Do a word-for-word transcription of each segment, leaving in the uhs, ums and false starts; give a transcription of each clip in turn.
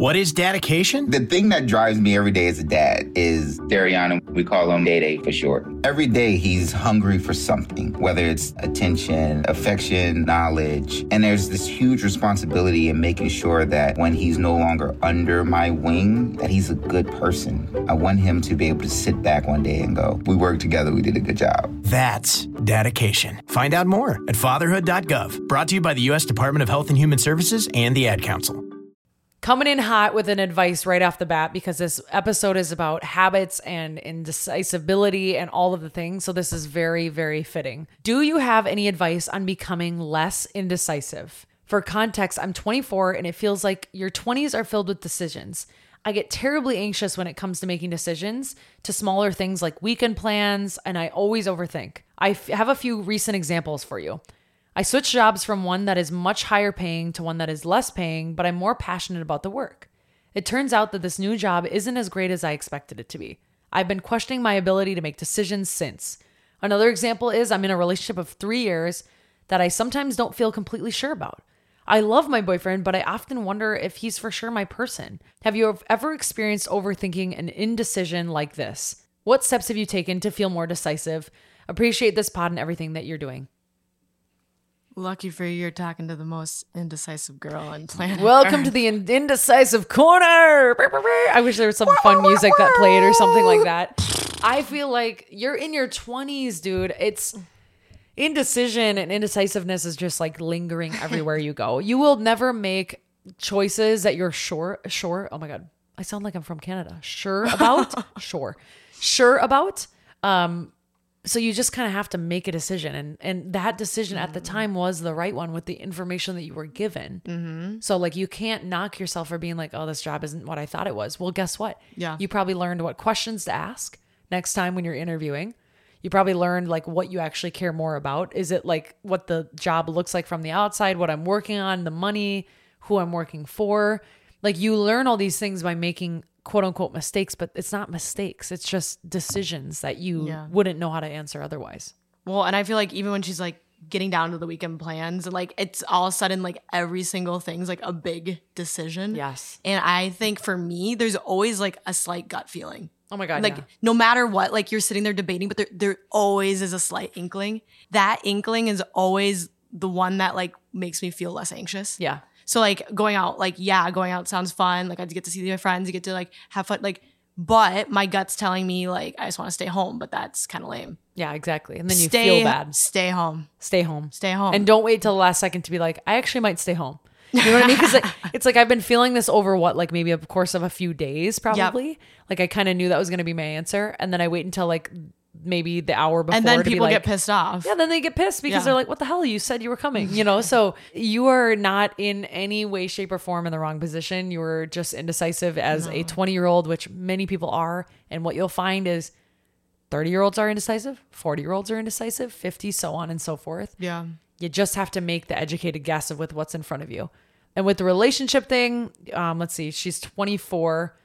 What is dedication? The thing that drives me every day as a dad is Dariana. We call him Day Day for short. Every day he's hungry for something, whether it's attention, affection, knowledge. And there's this huge responsibility in making sure that when he's no longer under my wing, that he's a good person. I want him to be able to sit back one day and go, we worked together, we did a good job. That's dedication. Find out more at fatherhood dot gov. Brought to you by the U S Department of Health and Human Services and the Ad Council. Coming in hot with an advice right off the bat, because this episode is about habits and indecisibility and all of the things. So this is very, very fitting. Do you have any advice on becoming less indecisive? For context, I'm twenty-four and it feels like your twenties are filled with decisions. I get terribly anxious when it comes to making decisions to smaller things like weekend plans, and I always overthink. I f- have a few recent examples for you. I switched jobs from one that is much higher paying to one that is less paying, but I'm more passionate about the work. It turns out that this new job isn't as great as I expected it to be. I've been questioning my ability to make decisions since. Another example is I'm in a relationship of three years that I sometimes don't feel completely sure about. I love my boyfriend, but I often wonder if he's for sure my person. Have you ever experienced overthinking an indecision like this? What steps have you taken to feel more decisive? Appreciate this pod and everything that you're doing. Lucky for you, you're talking to the most indecisive girl on planet Welcome Earth. to the in- indecisive corner. I wish there was some fun music that played or something like that. I feel like you're in your twenties, dude. It's indecision and indecisiveness is just like lingering everywhere you go. You will never make choices that you're sure, sure. Oh my God. I sound like I'm from Canada. Sure about? Sure. Sure about? Um, So you just kind of have to make a decision. And and that decision mm-hmm. at the time was the right one with the information that you were given. Mm-hmm. So like you can't knock yourself for being like, oh, this job isn't what I thought it was. Well, guess what? Yeah. You probably learned what questions to ask next time when you're interviewing. You probably learned like what you actually care more about. Is it like what the job looks like from the outside, what I'm working on, the money, who I'm working for? Like you learn all these things by making quote unquote mistakes, but it's not mistakes. It's just decisions that you yeah. wouldn't know how to answer otherwise. Well, and I feel like even when she's like getting down to the weekend plans, like it's all of a sudden like every single thing's like a big decision. Yes. And I think for me, there's always like a slight gut feeling. Oh my God. Like yeah. no matter what, like you're sitting there debating, but there, there always is a slight inkling. That inkling is always the one that like makes me feel less anxious. Yeah. So like going out, like, yeah, going out sounds fun. Like I get to see my friends, you get to like have fun. Like, but my gut's telling me like, I just want to stay home, but that's kind of lame. Yeah, exactly. And then you stay, feel bad. Stay home. Stay home. Stay home. And don't wait till the last second to be like, I actually might stay home. You know what I mean? Because like, it's like I've been feeling this over what, like maybe a course of a few days probably. Yep. Like I kind of knew that was going to be my answer. And then I wait until like maybe the hour before. And then to people be like, get pissed off. Yeah, then they get pissed because yeah. they're like, what the hell? You said you were coming, you know? So you are not in any way, shape, or form in the wrong position. You were just indecisive as no. a twenty-year-old, which many people are. And what you'll find is thirty-year-olds are indecisive, forty-year-olds are indecisive, fifty, so on and so forth. Yeah. You just have to make the educated guess of with what's in front of you. And with the relationship thing, um, let's see, she's twenty-four.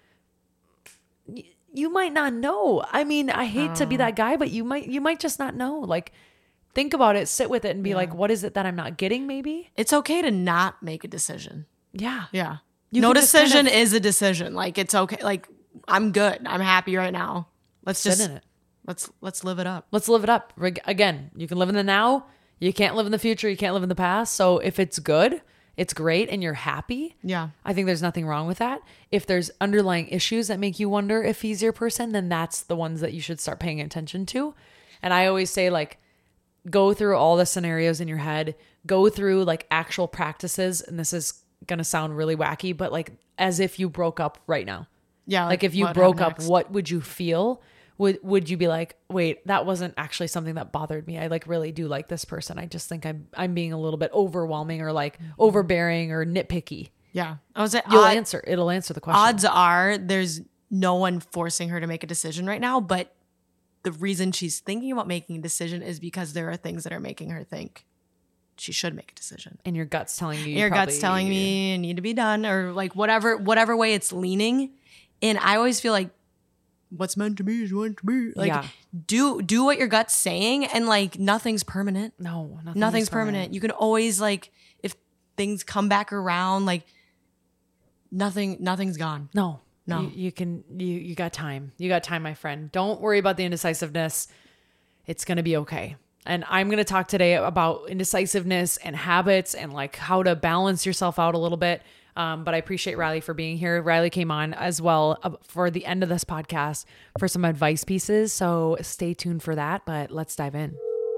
You might not know. I mean, I hate oh. to be that guy, but you might you might just not know. Like, think about it, sit with it, and be yeah. like, what is it that I'm not getting, maybe? It's okay to not make a decision. Yeah. Yeah. You no decision kind of, is a decision. Like, it's okay. Like, I'm good. I'm happy right now. Let's sit just, in it. Let's, let's live it up. Let's live it up. Again, you can live in the now. You can't live in the future. You can't live in the past. So if it's good, it's great, and you're happy. Yeah. I think there's nothing wrong with that. If there's underlying issues that make you wonder if he's your person, then that's the ones that you should start paying attention to. And I always say, like, go through all the scenarios in your head, go through like actual practices. And this is going to sound really wacky, but like as if you broke up right now. Yeah. Like, like if you broke up, next? What would you feel? Would would you be like, wait, that wasn't actually something that bothered me. I like really do like this person. I just think I'm I'm being a little bit overwhelming or like mm-hmm. overbearing or nitpicky. Yeah. I was You'll odd, answer. It'll answer the question. Odds are there's no one forcing her to make a decision right now, but the reason she's thinking about making a decision is because there are things that are making her think she should make a decision. And your gut's telling you. Your probably, gut's telling me it need to be done, or like whatever whatever way it's leaning. And I always feel like what's meant to be is meant to be. Like yeah. do do what your gut's saying, and like nothing's permanent. No, nothing nothing's permanent. permanent. You can always like if things come back around, like nothing, nothing's gone. No, no, you, you can, you, you got time. You got time, my friend. Don't worry about the indecisiveness. It's going to be okay. And I'm going to talk today about indecisiveness and habits and like how to balance yourself out a little bit. Um, but I appreciate Riley for being here. Riley came on as well uh, for the end of this podcast for some advice pieces. So stay tuned for that, but let's dive in.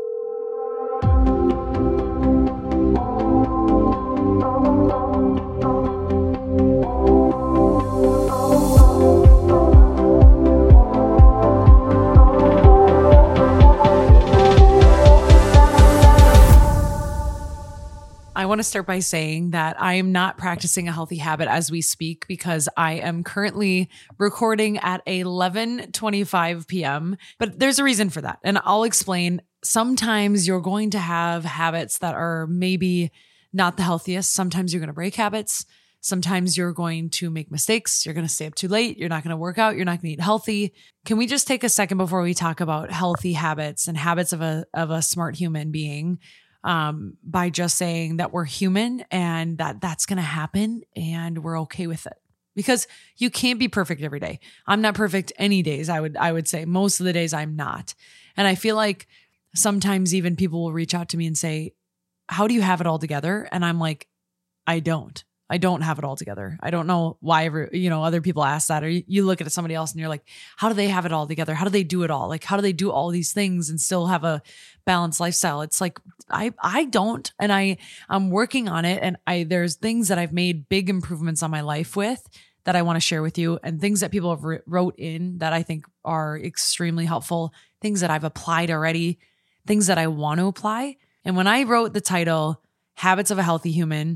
I want to start by saying that I am not practicing a healthy habit as we speak because I am currently recording at eleven twenty-five p.m. But there's a reason for that. And I'll explain. Sometimes you're going to have habits that are maybe not the healthiest. Sometimes you're going to break habits. Sometimes you're going to make mistakes. You're going to stay up too late. You're not going to work out. You're not going to eat healthy. Can we just take a second before we talk about healthy habits and habits of a, of a smart human being? Um, by just saying that we're human and that that's going to happen and we're okay with it, because you can't be perfect every day. I'm not perfect any days. I would, I would say most of the days I'm not. And I feel like sometimes even people will reach out to me and say, how do you have it all together? And I'm like, I don't, I don't have it all together. I don't know why ever, you know, other people ask that, or you, you look at somebody else and you're like, how do they have it all together? How do they do it all? Like, how do they do all these things and still have a balanced lifestyle? It's like, I, I don't, and I, I'm working on it. And I, there's things that I've made big improvements on my life with that I want to share with you, and things that people have wrote in that I think are extremely helpful, things that I've applied already, things that I want to apply. And when I wrote the title, Habits of a Healthy Human,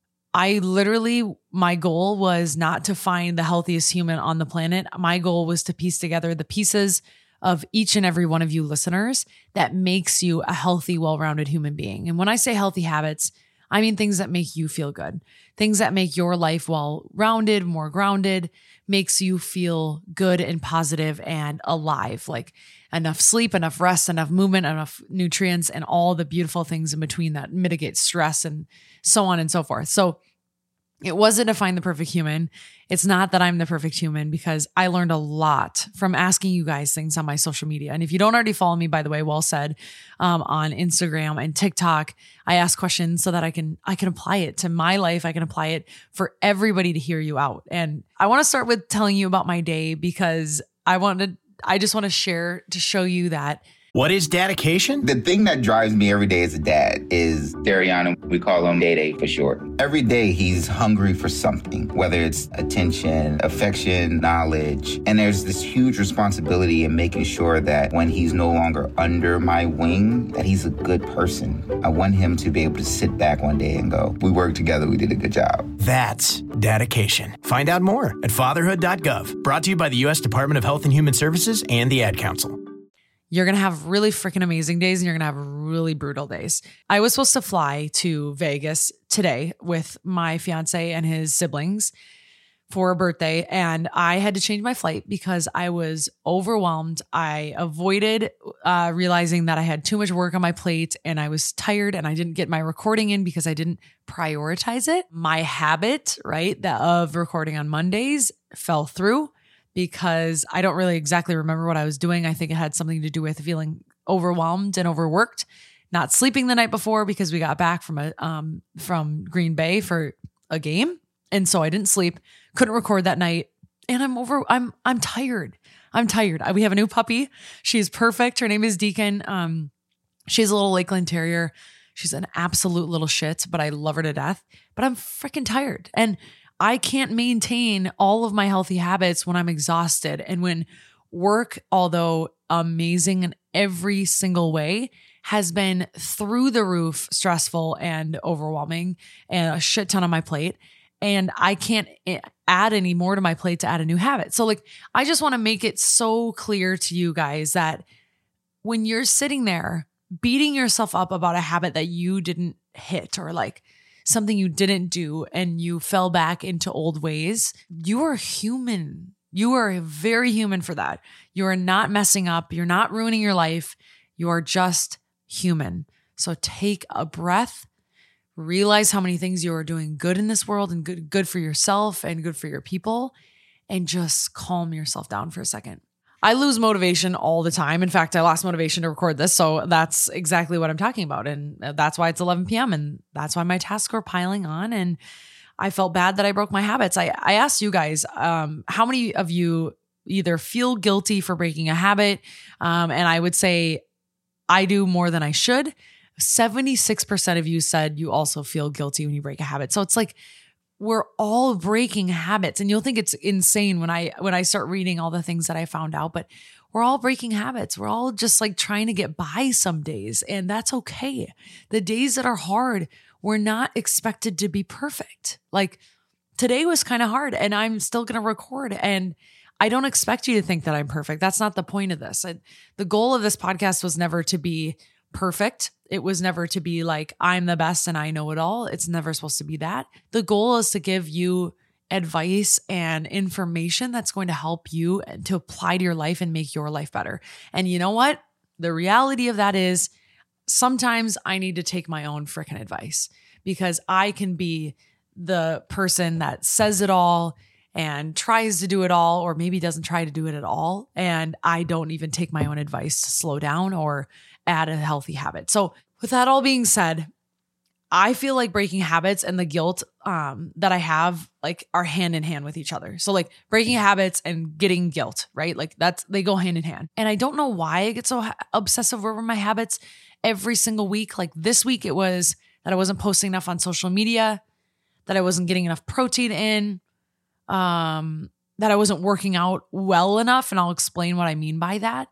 I literally, my goal was not to find the healthiest human on the planet. My goal was to piece together the pieces of each and every one of you listeners that makes you a healthy, well-rounded human being. And when I say healthy habits, I mean things that make you feel good, things that make your life well-rounded, more grounded, makes you feel good and positive and alive, like enough sleep, enough rest, enough movement, enough nutrients, and all the beautiful things in between that mitigate stress and so on and so forth. So it wasn't to find the perfect human. It's not that I'm the perfect human, because I learned a lot from asking you guys things on my social media. And if you don't already follow me, by the way, well said, um, on Instagram and TikTok, I ask questions so that I can, I can apply it to my life. I can apply it for everybody to hear you out. And I want to start with telling you about my day, because I wanted, I just want to share to show you that. What is dedication? The thing that drives me every day as a dad is Dariana. We call him Day-Day for short. Every day he's hungry for something, whether it's attention, affection, knowledge. And there's this huge responsibility in making sure that when he's no longer under my wing, that he's a good person. I want him to be able to sit back one day and go, we worked together, we did a good job. That's dedication. Find out more at fatherhood dot gov. Brought to you by the U S Department of Health and Human Services and the Ad Council. You're going to have really freaking amazing days and you're going to have really brutal days. I was supposed to fly to Vegas today with my fiance and his siblings for a birthday, and I had to change my flight because I was overwhelmed. I avoided uh, realizing that I had too much work on my plate and I was tired, and I didn't get my recording in because I didn't prioritize it. My habit, right, that of recording on Mondays fell through, because I don't really exactly remember what I was doing. I think it had something to do with feeling overwhelmed and overworked, not sleeping the night before because we got back from a um from Green Bay for a game. And so I didn't sleep, couldn't record that night. And I'm over, I'm I'm tired. I'm tired. We have a new puppy. She's perfect. Her name is Deacon. Um, she's a little Lakeland Terrier. She's an absolute little shit, but I love her to death. But I'm freaking tired. And I can't maintain all of my healthy habits when I'm exhausted, and when work, although amazing in every single way, has been through the roof stressful and overwhelming and a shit ton on my plate. And I can't add any more to my plate to add a new habit. So like, I just want to make it so clear to you guys that when you're sitting there beating yourself up about a habit that you didn't hit, or like something you didn't do and you fell back into old ways, you are human. You are very human for that. You are not messing up. You're not ruining your life. You are just human. So take a breath, realize how many things you are doing good in this world and good, good for yourself and good for your people, and just calm yourself down for a second. I lose motivation all the time. In fact, I lost motivation to record this. So that's exactly what I'm talking about. And that's why it's eleven p.m. And that's why my tasks were piling on. And I felt bad that I broke my habits. I, I asked you guys, um, how many of you either feel guilty for breaking a habit? Um, and I would say I do more than I should. seventy-six percent of you said you also feel guilty when you break a habit. So it's like, we're all breaking habits, and you'll think it's insane when I, when I start reading all the things that I found out, but we're all breaking habits. We're all just like trying to get by some days, and that's okay. The days that are hard, we're not expected to be perfect. Like today was kind of hard, and I'm still going to record, and I don't expect you to think that I'm perfect. That's not the point of this. I, the goal of this podcast was never to be perfect. It was never to be like, I'm the best and I know it all. It's never supposed to be that. The goal is to give you advice and information that's going to help you to apply to your life and make your life better. And you know what? The reality of that is sometimes I need to take my own freaking advice, because I can be the person that says it all and tries to do it all, or maybe doesn't try to do it at all. And I don't even take my own advice to slow down or add a healthy habit. So with that all being said, I feel like breaking habits and the guilt um, that I have like are hand in hand with each other. So like breaking habits and getting guilt, right? Like that's, they go hand in hand. And I don't know why I get so ha- obsessive over my habits every single week. Like this week it was that I wasn't posting enough on social media, that I wasn't getting enough protein in, um, that I wasn't working out well enough. And I'll explain what I mean by that.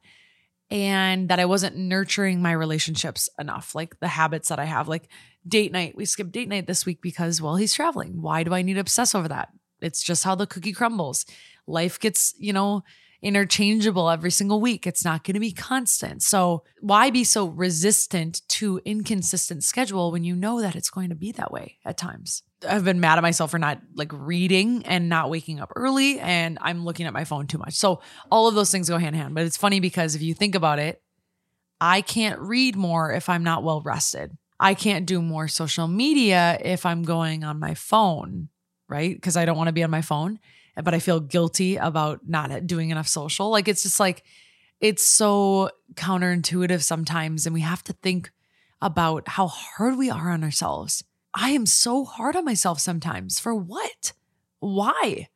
And that I wasn't nurturing my relationships enough, like the habits that I have, like date night. We skipped date night this week because, well, he's traveling. Why do I need to obsess over that? It's just how the cookie crumbles. Life gets, you know, interchangeable every single week. It's not going to be constant. So why be so resistant to inconsistent schedule when you know that it's going to be that way at times? I've been mad at myself for not like reading and not waking up early, and I'm looking at my phone too much. So all of those things go hand in hand. But it's funny because if you think about it, I can't read more if I'm not well rested. I can't do more social media if I'm going on my phone, right? Because I don't want to be on my phone, but I feel guilty about not doing enough social. Like it's just like, it's so counterintuitive sometimes. And we have to think about how hard we are on ourselves. I am so hard on myself sometimes. For what? Why?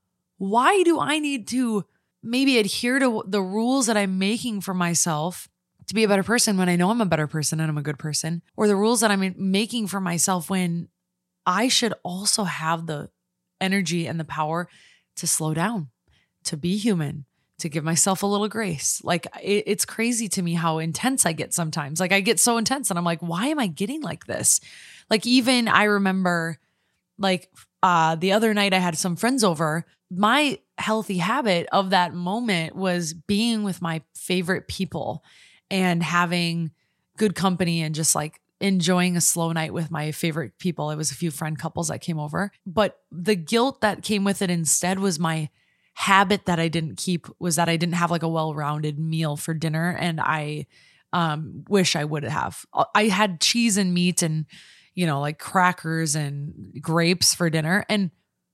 Why do I need to maybe adhere to the rules that I'm making for myself to be a better person when I know I'm a better person and I'm a good person? Or the rules that I'm making for myself when I should also have the energy and the power to slow down, to be human, to give myself a little grace. Like it, it's crazy to me how intense I get sometimes. Like I get so intense and I'm like, why am I getting like this? Like even I remember like uh, the other night I had some friends over. My healthy habit of that moment was being with my favorite people and having good company and just like enjoying a slow night with my favorite people. It was a few friend couples that came over. But the guilt that came with it instead was my habit that I didn't keep, was that I didn't have like a well-rounded meal for dinner. And I um, wish I would have. I had cheese and meat and, you know, like crackers and grapes for dinner. And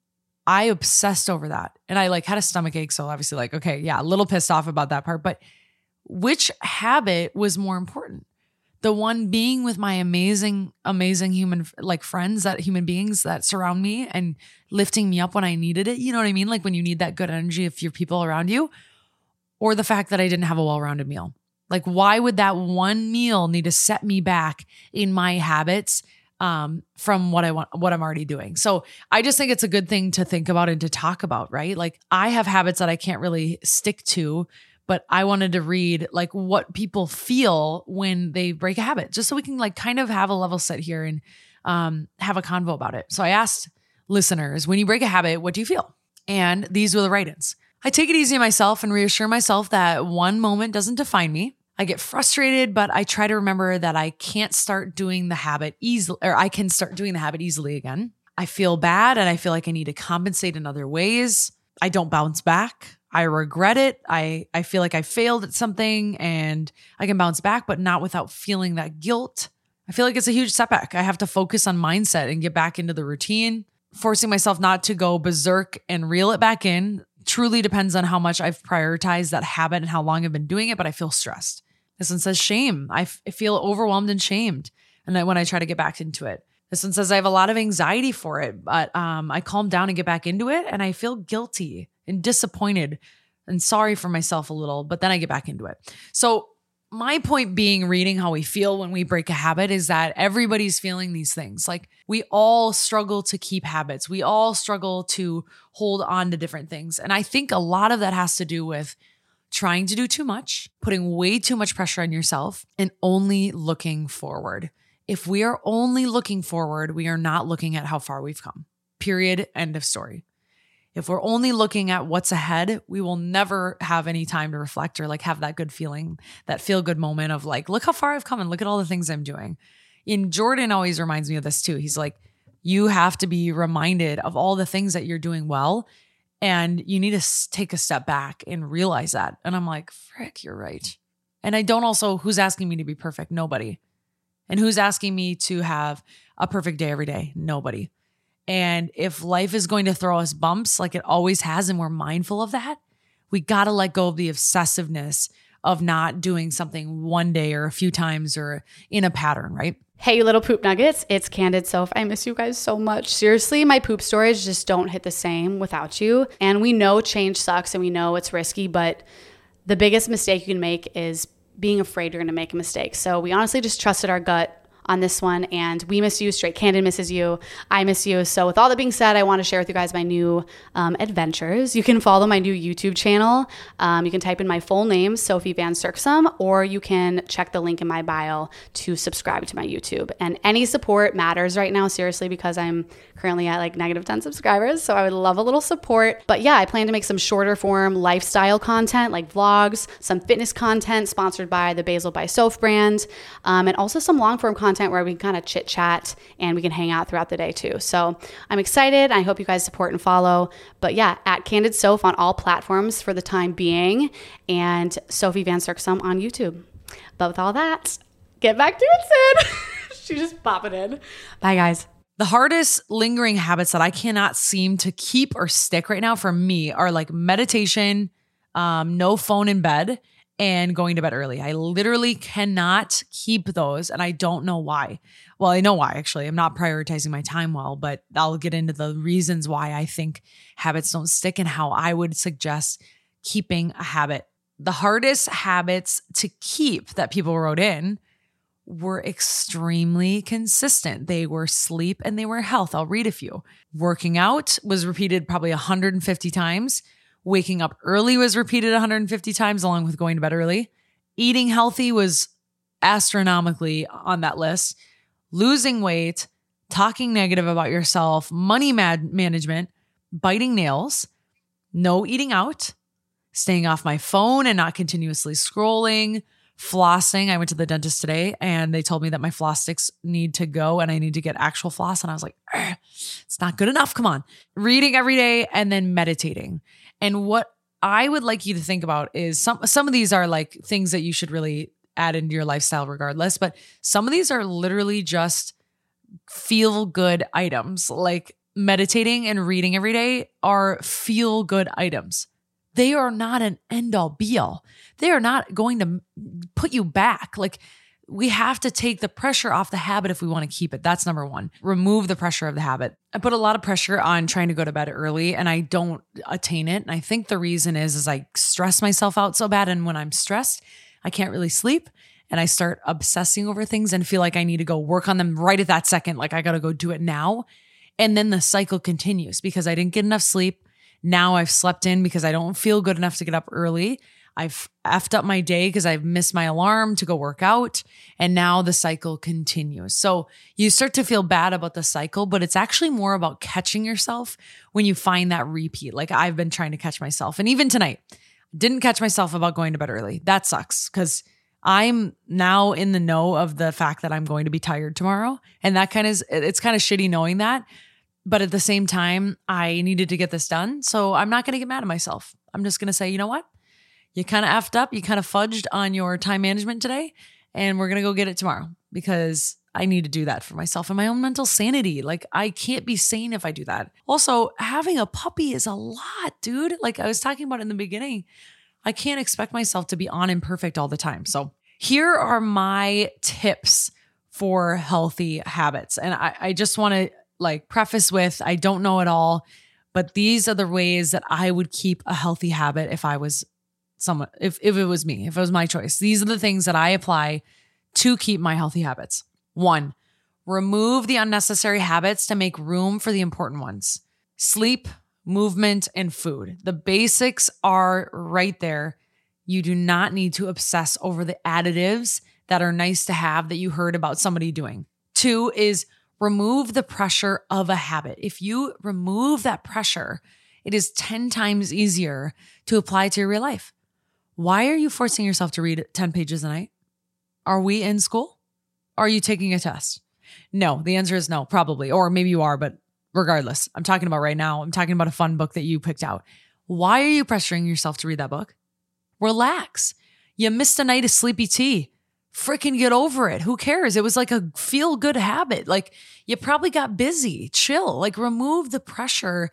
I obsessed over that. And I like had a stomach ache. So obviously like, okay, yeah, a little pissed off about that part. But which habit was more important? The one being with my amazing, amazing human, like friends, that human beings that surround me and lifting me up when I needed it. You know what I mean? Like when you need that good energy of your people around you, or the fact that I didn't have a well-rounded meal. Like why would that one meal need to set me back in my habits um, from what I want, what I'm already doing? So I just think it's a good thing to think about and to talk about, right? Like I have habits that I can't really stick to, but I wanted to read like what people feel when they break a habit, just so we can like kind of have a level set here and um, have a convo about it. So I asked listeners, when you break a habit, what do you feel? And these were the write-ins. I take it easy on myself and reassure myself that one moment doesn't define me. I get frustrated, but I try to remember that I can't start doing the habit easily, or I can start doing the habit easily again. I feel bad and I feel like I need to compensate in other ways. I don't bounce back. I regret it. I, I feel like I failed at something and I can bounce back, but not without feeling that guilt. I feel like it's a huge setback. I have to focus on mindset and get back into the routine. Forcing myself not to go berserk and reel it back in truly depends on how much I've prioritized that habit and how long I've been doing it, but I feel stressed. This one says shame. I, f- I feel overwhelmed and shamed. And then when I try to get back into it, this one says I have a lot of anxiety for it, but um, I calm down and get back into it. And I feel guilty and disappointed and sorry for myself a little, but then I get back into it. So my point being, reading how we feel when we break a habit is that everybody's feeling these things. Like we all struggle to keep habits. We all struggle to hold on to different things. And I think a lot of that has to do with trying to do too much, putting way too much pressure on yourself, and only looking forward. If we are only looking forward, we are not looking at how far we've come. Period. End of story. If we're only looking at what's ahead, we will never have any time to reflect or like have that good feeling, that feel good moment of like, look how far I've come and look at all the things I'm doing. And Jordan always reminds me of this too. He's like, you have to be reminded of all the things that you're doing well. And you need to take a step back and realize that. And I'm like, frick, you're right. And I don't also, who's asking me to be perfect? Nobody. And who's asking me to have a perfect day every day? Nobody. And if life is going to throw us bumps like it always has, and we're mindful of that, we got to let go of the obsessiveness of not doing something one day or a few times or in a pattern, right? Hey, you little poop nuggets. It's Candid Soph. I miss you guys so much. Seriously, my poop stories just don't hit the same without you. And we know change sucks and we know it's risky, but the biggest mistake you can make is being afraid you're going to make a mistake. So we honestly just trusted our gut on this one, and we miss you. Straight Candid misses you. I miss you. So with all that being said, I want to share with you guys my new um, adventures. You can follow my new YouTube channel. Um, you can type in my full name, Sophie Van Serksum, or you can check the link in my bio to subscribe to my YouTube. And any support matters right now, seriously, because I'm currently at like negative ten subscribers. So I would love a little support. But yeah, I plan to make some shorter form lifestyle content like vlogs, some fitness content sponsored by the Basil by Soph brand, um, and also some long form content where we can kind of chit chat and we can hang out throughout the day too. So I'm excited. I hope you guys support and follow. But yeah, at Candid Soph on all platforms for the time being, and Sophie Van Serksum on YouTube. But with all that, get back to it, Sid. She just pop it in. Bye, guys. The hardest lingering habits that I cannot seem to keep or stick right now for me are like meditation, um, no phone in bed, and going to bed early. I literally cannot keep those, and I don't know why. Well, I know why, actually. I'm not prioritizing my time well, but I'll get into the reasons why I think habits don't stick and how I would suggest keeping a habit. The hardest habits to keep that people wrote in were extremely consistent. They were sleep and they were health. I'll read a few. Working out was repeated probably one hundred fifty times. Waking up early was repeated one hundred fifty times, along with going to bed early. Eating healthy was astronomically on that list. Losing weight, talking negative about yourself, money mad- management, biting nails, no eating out, staying off my phone and not continuously scrolling, flossing. I went to the dentist today and they told me that my floss sticks need to go and I need to get actual floss. And I was like, it's not good enough. Come on. Reading every day and then meditating. And what I would like you to think about is some, some of these are like things that you should really add into your lifestyle regardless, but some of these are literally just feel good items. Like meditating and reading every day are feel good items. They are not an end all be all. They are not going to put you back. Like we have to take the pressure off the habit if we want to keep it. That's number one. Remove the pressure of the habit. I put a lot of pressure on trying to go to bed early and I don't attain it. And I think the reason is, is I stress myself out so bad. And when I'm stressed, I can't really sleep. And I start obsessing over things and feel like I need to go work on them right at that second. Like I got to go do it now. And then the cycle continues because I didn't get enough sleep. Now I've slept in because I don't feel good enough to get up early. I've effed up my day because I've missed my alarm to go work out. And now the cycle continues. So you start to feel bad about the cycle, but it's actually more about catching yourself when you find that repeat. Like I've been trying to catch myself. And even tonight, didn't catch myself about going to bed early. That sucks because I'm now in the know of the fact that I'm going to be tired tomorrow. And that kind of is, it's kind of shitty knowing that. But at the same time, I needed to get this done. So I'm not going to get mad at myself. I'm just going to say, you know what? You kind of effed up. You kind of fudged on your time management today. And we're going to go get it tomorrow because I need to do that for myself and my own mental sanity. Like I can't be sane if I do that. Also, having a puppy is a lot, dude. Like I was talking about in the beginning, I can't expect myself to be on and perfect all the time. So here are my tips for healthy habits. And I, I just want to like preface with, I don't know it all, but these are the ways that I would keep a healthy habit if I was someone, if, if it was me, if it was my choice. These are the things that I apply to keep my healthy habits. One, remove the unnecessary habits to make room for the important ones. Sleep, movement, and food. The basics are right there. You do not need to obsess over the additives that are nice to have that you heard about somebody doing. Two is remove the pressure of a habit. If you remove that pressure, it is ten times easier to apply to your real life. Why are you forcing yourself to read ten pages a night? Are we in school? Are you taking a test? No, the answer is no, probably. Or maybe you are, but regardless, I'm talking about right now. I'm talking about a fun book that you picked out. Why are you pressuring yourself to read that book? Relax. You missed a night of sleepy tea. Freaking get over it. Who cares? It was like a feel good habit. Like you probably got busy. Chill. Like remove the pressure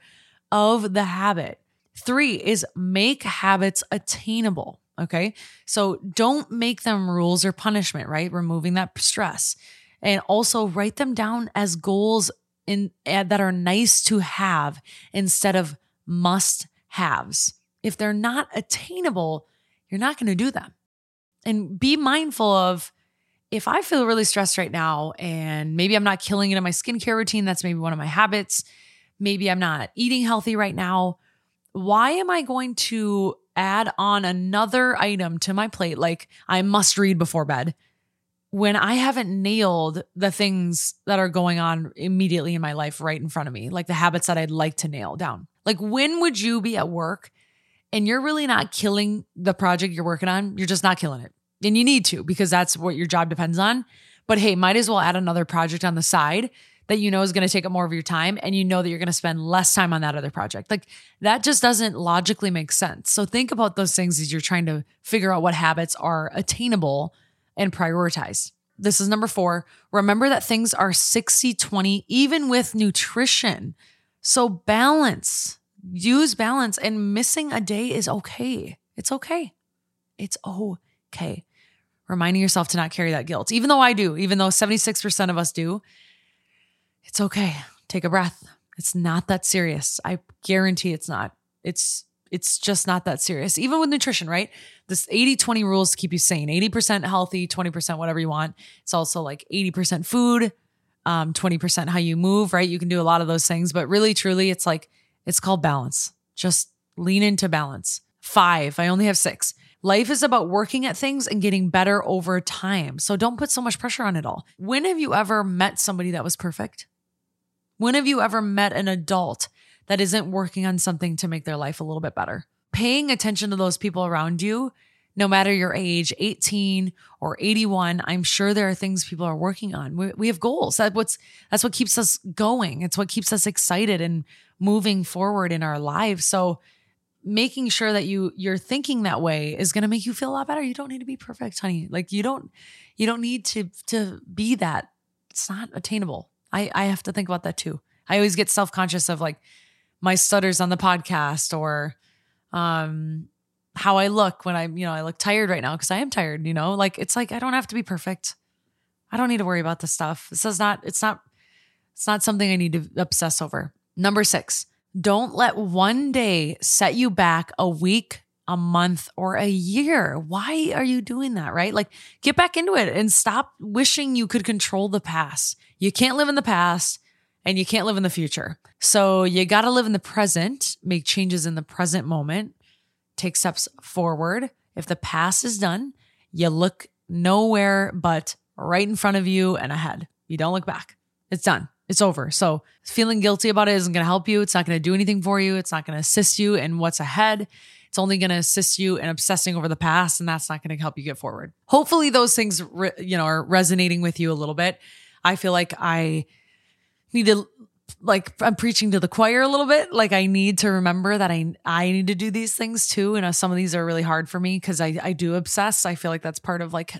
of the habit. Three is make habits attainable. Okay. So don't make them rules or punishment, right? Removing that stress. And also write them down as goals in uh, that are nice to have instead of must haves. If they're not attainable, you're not going to do them. And be mindful of, if I feel really stressed right now and maybe I'm not killing it in my skincare routine, that's maybe one of my habits. Maybe I'm not eating healthy right now. Why am I going to add on another item to my plate, like I must read before bed, when I haven't nailed the things that are going on immediately in my life right in front of me, like the habits that I'd like to nail down? Like when would you be at work and you're really not killing the project you're working on? You're just not killing it. And you need to, because that's what your job depends on. But hey, might as well add another project on the side that you know is going to take up more of your time, and you know that you're going to spend less time on that other project. Like that just doesn't logically make sense. So think about those things as you're trying to figure out what habits are attainable and prioritize. This is number four. Remember that things are sixty twenty, even with nutrition. So balance, use balance, and missing a day is okay. It's okay. It's okay. Reminding yourself to not carry that guilt, even though I do, even though seventy-six percent of us do. It's okay. Take a breath. It's not that serious. I guarantee it's not. It's it's just not that serious. Even with nutrition, right? This eighty twenty rules to keep you sane. eighty percent healthy, twenty percent whatever you want. It's also like eighty percent food, um, twenty percent how you move, right? You can do a lot of those things, but really, truly, it's like, it's called balance. Just lean into balance. Five, I only have six. Life is about working at things and getting better over time. So don't put so much pressure on it all. When have you ever met somebody that was perfect? When have you ever met an adult that isn't working on something to make their life a little bit better? Paying attention to those people around you, no matter your age, eighteen or eighty-one, I'm sure there are things people are working on. We, we have goals. That's what's, that's what keeps us going. It's what keeps us excited and moving forward in our lives. So making sure that you you're thinking that way is going to make you feel a lot better. You don't need to be perfect, honey. Like you don't you don't need to to be that. It's not attainable. I I have to think about that too. I always get self-conscious of like my stutters on the podcast, or um how I look when I'm, you know, I look tired right now because I am tired, you know? Like it's like I don't have to be perfect. I don't need to worry about this stuff. This is not it's not it's not something I need to obsess over. Number six. Don't let one day set you back a week, a month, or a year. Why are you doing that, right? Like get back into it and stop wishing you could control the past. You can't live in the past and you can't live in the future. So you got to live in the present, make changes in the present moment, take steps forward. If the past is done, you look nowhere but right in front of you and ahead. You don't look back. It's done. It's over. So feeling guilty about it isn't going to help you. It's not going to do anything for you. It's not going to assist you in what's ahead. It's only going to assist you in obsessing over the past, and that's not going to help you get forward. Hopefully those things, re- you know, are resonating with you a little bit. I feel like I need to, like I'm preaching to the choir a little bit. Like I need to remember that I, I need to do these things too. And some of these are really hard for me because I, I do obsess. I feel like that's part of like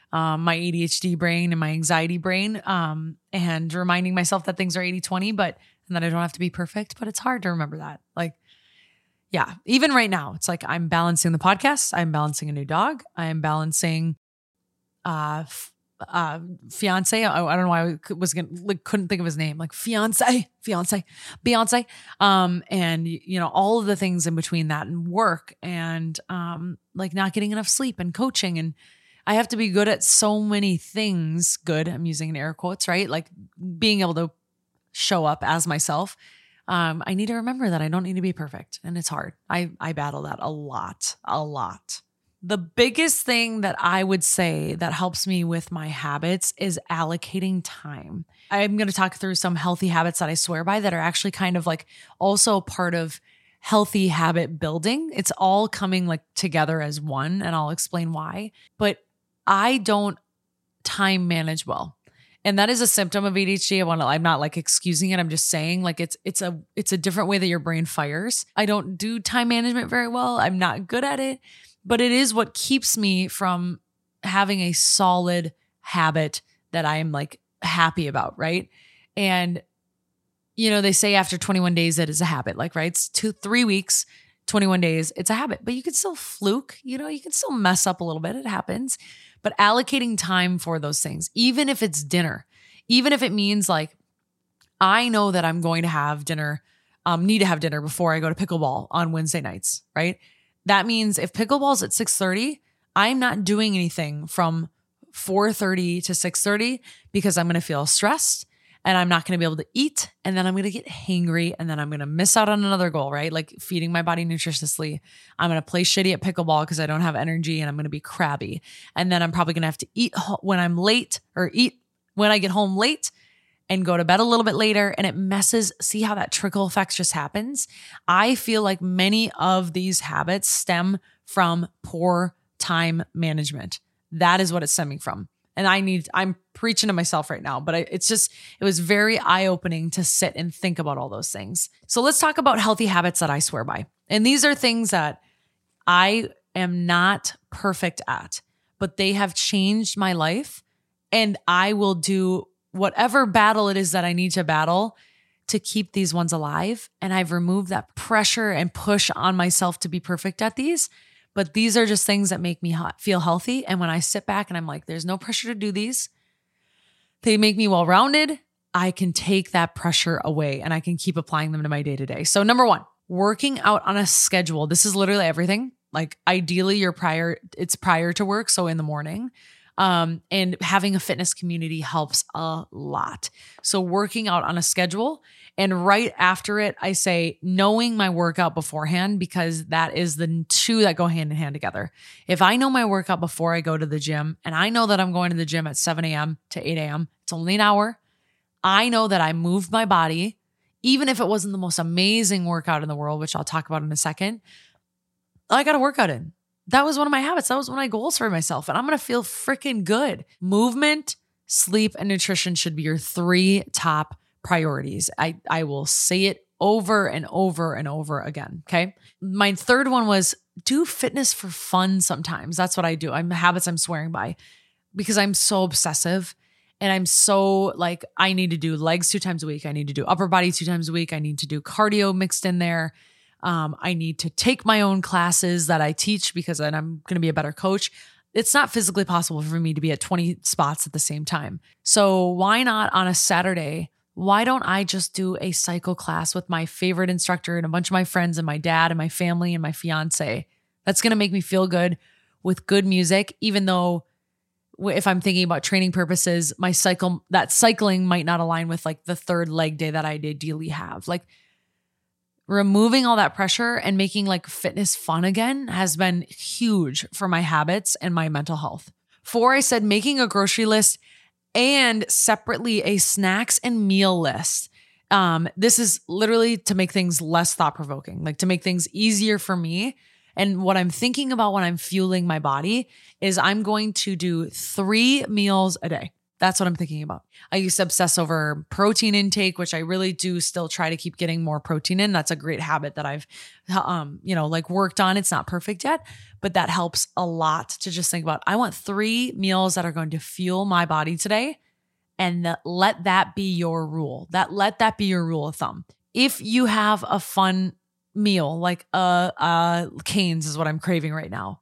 um, my A D H D brain and my anxiety brain, um, and reminding myself that things are eighty twenty, but, and that I don't have to be perfect, but it's hard to remember that. Like, yeah, even right now, it's like I'm balancing the podcast. I'm balancing a new dog. I am balancing, uh, f- uh, fiance. I, I don't know why I was gonna, like, couldn't think of his name, like fiance, fiance, Beyonce. Um, and you know, all of the things in between that and work and, um, like not getting enough sleep and coaching. And I have to be good at so many things. Good. I'm using an air quotes, right? Like being able to show up as myself. Um, I need to remember that I don't need to be perfect, and it's hard. I, I battle that a lot, a lot. The biggest thing that I would say that helps me with my habits is allocating time. I'm going to talk through some healthy habits that I swear by that are actually kind of like also part of healthy habit building. It's all coming like together as one, and I'll explain why. But I don't time manage well. And that is a symptom of A D H D. I want to, I'm not like excusing it. I'm just saying like it's it's a it's a different way that your brain fires. I don't do time management very well. I'm not good at it, but it is what keeps me from having a solid habit that I'm like happy about, right? And you know, they say after twenty-one days it is a habit, like right? It's two, three weeks, twenty-one days, it's a habit, but you can still fluke, you know, you can still mess up a little bit. It happens. But allocating time for those things, even if it's dinner, even if it means like, I know that I'm going to have dinner, um, need to have dinner before I go to pickleball on Wednesday nights, right? That means if pickleball's at six thirty, I'm not doing anything from four thirty to six thirty because I'm going to feel stressed and I'm not going to be able to eat. And then I'm going to get hangry and then I'm going to miss out on another goal, right? Like feeding my body nutritiously. I'm going to play shitty at pickleball because I don't have energy and I'm going to be crabby. And then I'm probably going to have to eat when I'm late or eat when I get home late and go to bed a little bit later. And it messes. See how that trickle effect just happens? I feel like many of these habits stem from poor time management. That is what it's stemming from. And I need, I'm preaching to myself right now, but I, it's just, it was very eye-opening to sit and think about all those things. So let's talk about healthy habits that I swear by. And these are things that I am not perfect at, but they have changed my life. And I will do whatever battle it is that I need to battle to keep these ones alive. And I've removed that pressure and push on myself to be perfect at these. But these are just things that make me feel healthy. And when I sit back and I'm like, there's no pressure to do these, they make me well-rounded. I can take that pressure away and I can keep applying them to my day-to-day. So number one, working out on a schedule. This is literally everything. Like ideally you're prior, it's prior to work. So in the morning, um, and having a fitness community helps a lot. So working out on a schedule. And right after it, I say knowing my workout beforehand, because that is the two that go hand in hand together. If I know my workout before I go to the gym and I know that I'm going to the gym at seven a.m. to eight a.m., it's only an hour. I know that I moved my body, even if it wasn't the most amazing workout in the world, which I'll talk about in a second. I got a workout in. That was one of my habits. That was one of my goals for myself. And I'm going to feel freaking good. Movement, sleep, and nutrition should be your three top priorities. I, I will say it over and over and over again. Okay. My third one was do fitness for fun sometimes. That's what I do. I'm habits I'm swearing by because I'm so obsessive and I'm so like, I need to do legs two times a week. I need to do upper body two times a week. I need to do cardio mixed in there. Um, I need to take my own classes that I teach because then I'm going to be a better coach. It's not physically possible for me to be at twenty spots at the same time. So why not on a Saturday? Why don't I just do a cycle class with my favorite instructor and a bunch of my friends and my dad and my family and my fiance? That's going to make me feel good with good music, even though if I'm thinking about training purposes, my cycle, that cycling might not align with like the third leg day that I ideally have. Like removing all that pressure and making like fitness fun again has been huge for my habits and my mental health. Four, I said making a grocery list and separately a snacks and meal list. Um, this is literally to make things less thought-provoking, like to make things easier for me. And what I'm thinking about when I'm fueling my body is I'm going to do three meals a day. That's what I'm thinking about. I used to obsess over protein intake, which I really do still try to keep getting more protein in. That's a great habit that I've, um, you know, like worked on. It's not perfect yet, but that helps a lot to just think about, I want three meals that are going to fuel my body today. And that, let that be your rule. That let that be your rule of thumb. If you have a fun meal, like uh, uh, Cane's is what I'm craving right now,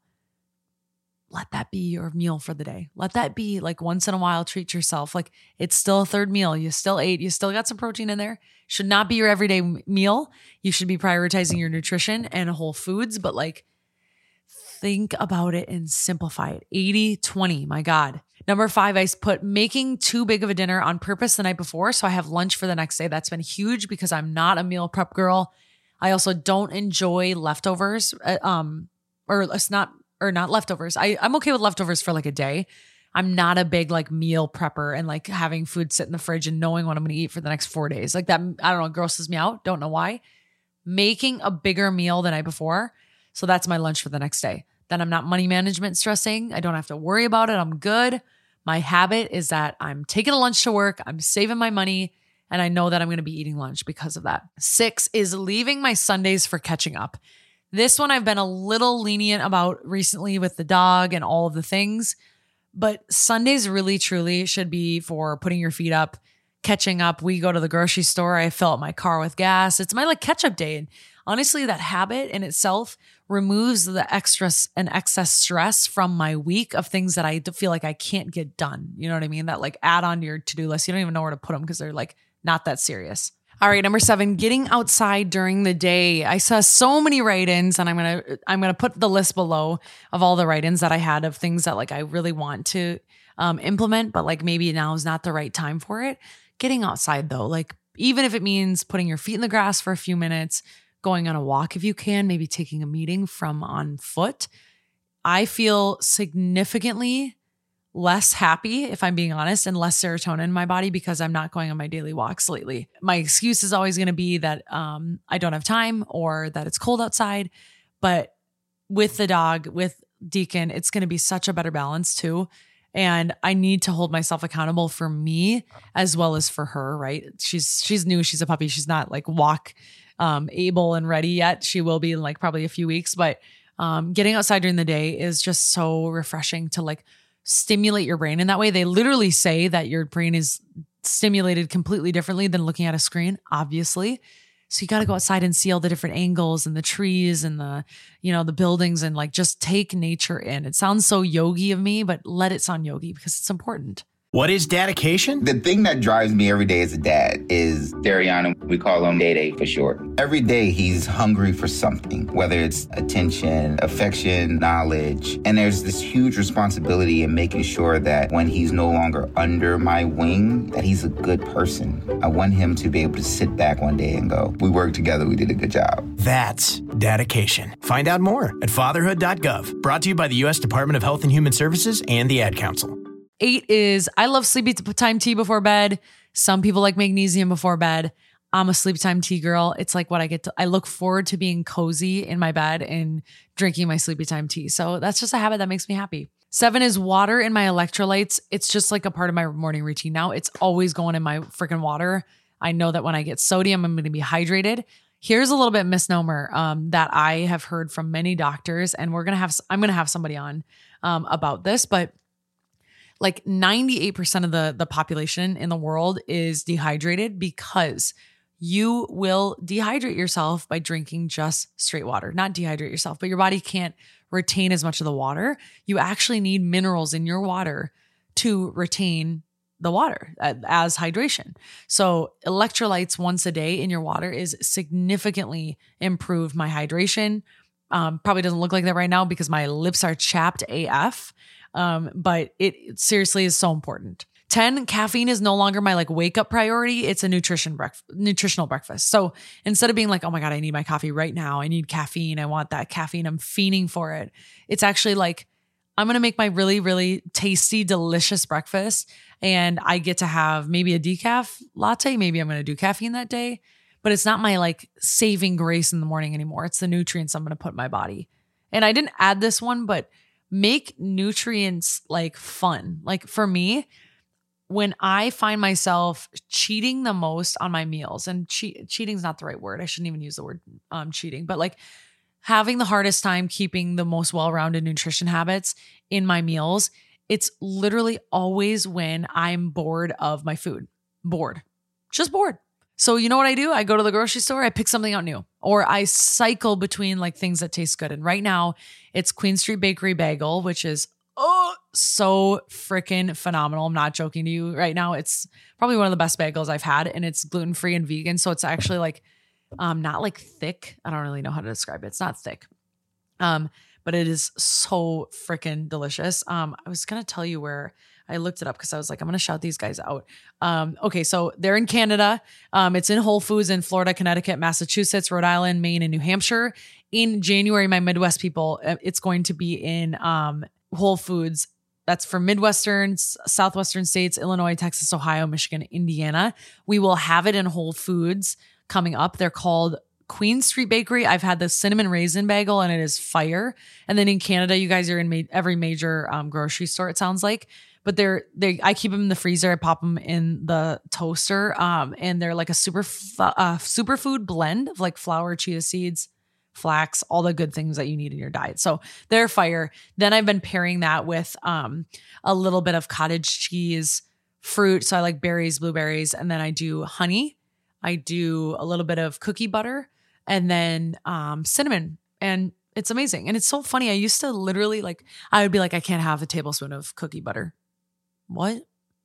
let that be your meal for the day. Let that be like once in a while, treat yourself. Like it's still a third meal. You still ate, you still got some protein in there. Should not be your everyday meal. You should be prioritizing your nutrition and whole foods, but like think about it and simplify it. eighty twenty, my God. Number five, I put making too big of a dinner on purpose the night before. So I have lunch for the next day. That's been huge because I'm not a meal prep girl. I also don't enjoy leftovers. Um, or it's not, or not leftovers. I, I'm okay with leftovers for like a day. I'm not a big like meal prepper and like having food sit in the fridge and knowing what I'm going to eat for the next four days. Like that, I don't know, grosses me out. Don't know why. Making a bigger meal the night before. So that's my lunch for the next day. Then I'm not money management stressing. I don't have to worry about it. I'm good. My habit is that I'm taking a lunch to work. I'm saving my money. And I know that I'm going to be eating lunch because of that. Six is leaving my Sundays for catching up. This one I've been a little lenient about recently with the dog and all of the things, but Sundays really truly should be for putting your feet up, catching up. We go to the grocery store. I fill up my car with gas. It's my like catch up day. And honestly, that habit in itself removes the extra and excess stress from my week of things that I feel like I can't get done. You know what I mean? That like add on to your to-do list. You don't even know where to put them because they're like not that serious. All right, number seven, getting outside during the day. I saw so many write-ins, and I'm gonna I'm gonna put the list below of all the write-ins that I had of things that like I really want to um, implement, but like maybe now is not the right time for it. Getting outside though, like even if it means putting your feet in the grass for a few minutes, going on a walk if you can, maybe taking a meeting from on foot. I feel significantly less happy, if I'm being honest, and less serotonin in my body because I'm not going on my daily walks lately. My excuse is always going to be that um, I don't have time or that it's cold outside. But with the dog, with Deacon, it's going to be such a better balance too. And I need to hold myself accountable for me as well as for her, right? She's she's new. She's a puppy. She's not like walk um, able and ready yet. She will be in like probably a few weeks. But um, getting outside during the day is just so refreshing to like stimulate your brain in that way. They literally say that your brain is stimulated completely differently than looking at a screen, obviously. So you got to go outside and see all the different angles and the trees and the, you know, the buildings and like just take nature in. It sounds so yogi of me, but let it sound yogi because it's important. What is dedication? The thing that drives me every day as a dad is Dariana. We call him Day-Day for short. Every day he's hungry for something, whether it's attention, affection, knowledge. And there's this huge responsibility in making sure that when he's no longer under my wing, that he's a good person. I want him to be able to sit back one day and go, we worked together, we did a good job. That's dedication. Find out more at fatherhood dot gov. Brought to you by the U S Department of Health and Human Services and the Ad Council. Eight is I love sleepy time tea before bed. Some people like magnesium before bed. I'm a sleep time tea girl. It's like what I get to, I look forward to being cozy in my bed and drinking my sleepy time tea. So that's just a habit that makes me happy. Seven is water in my electrolytes. It's just like a part of my morning routine now. It's always going in my freaking water. I know that when I get sodium, I'm going to be hydrated. Here's a little bit misnomer um, that I have heard from many doctors, and we're going to have, I'm going to have somebody on um, about this, but like ninety-eight percent of the, the population in the world is dehydrated because you will dehydrate yourself by drinking just straight water. Not dehydrate yourself, but your body can't retain as much of the water. You actually need minerals in your water to retain the water as hydration. So electrolytes once a day in your water is significantly improved my hydration. Um, probably doesn't look like that right now because my lips are chapped A F. Um, but it, it seriously is so important. ten, caffeine is no longer my like wake up priority. It's a nutrition breakfast, nutritional breakfast. So instead of being like, oh my God, I need my coffee right now. I need caffeine. I want that caffeine. I'm fiending for it. It's actually like, I'm going to make my really, really tasty, delicious breakfast. And I get to have maybe a decaf latte. Maybe I'm going to do caffeine that day, but it's not my like saving grace in the morning anymore. It's the nutrients I'm going to put in my body. And I didn't add this one, but make nutrients like fun. Like for me, when I find myself cheating the most on my meals, and che- cheating is not the right word. I shouldn't even use the word um, cheating, but like having the hardest time keeping the most well-rounded nutrition habits in my meals, it's literally always when I'm bored of my food. Bored. Just bored. So you know what I do? I go to the grocery store, I pick something out new, or I cycle between like things that taste good. And right now it's Queen Street Bakery Bagel, which is oh so freaking phenomenal. I'm not joking to you right now. It's probably one of the best bagels I've had, and it's gluten-free and vegan. So it's actually like um not like thick. I don't really know how to describe it. It's not thick. Um, but it is so freaking delicious. Um, I was gonna tell you where I looked it up because I was like, I'm going to shout these guys out. Um, okay, so they're in Canada. Um, it's in Whole Foods in Florida, Connecticut, Massachusetts, Rhode Island, Maine, and New Hampshire. In January, my Midwest people, it's going to be in um, Whole Foods. That's for Midwestern, Southwestern states, Illinois, Texas, Ohio, Michigan, Indiana. We will have it in Whole Foods coming up. They're called Queen Street Bakery. I've had the cinnamon raisin bagel and it is fire. And then in Canada, you guys are in ma- every major um, grocery store, it sounds like. But they're they I keep them in the freezer. I pop them in the toaster, um, and they're like a super uh, superfood blend of like flour, chia seeds, flax, all the good things that you need in your diet. So they're fire. Then I've been pairing that with um, a little bit of cottage cheese, fruit. So I like berries, blueberries, and then I do honey. I do a little bit of cookie butter, and then um, cinnamon, and it's amazing. And it's so funny. I used to literally like I would be like, I can't have a tablespoon of cookie butter. What?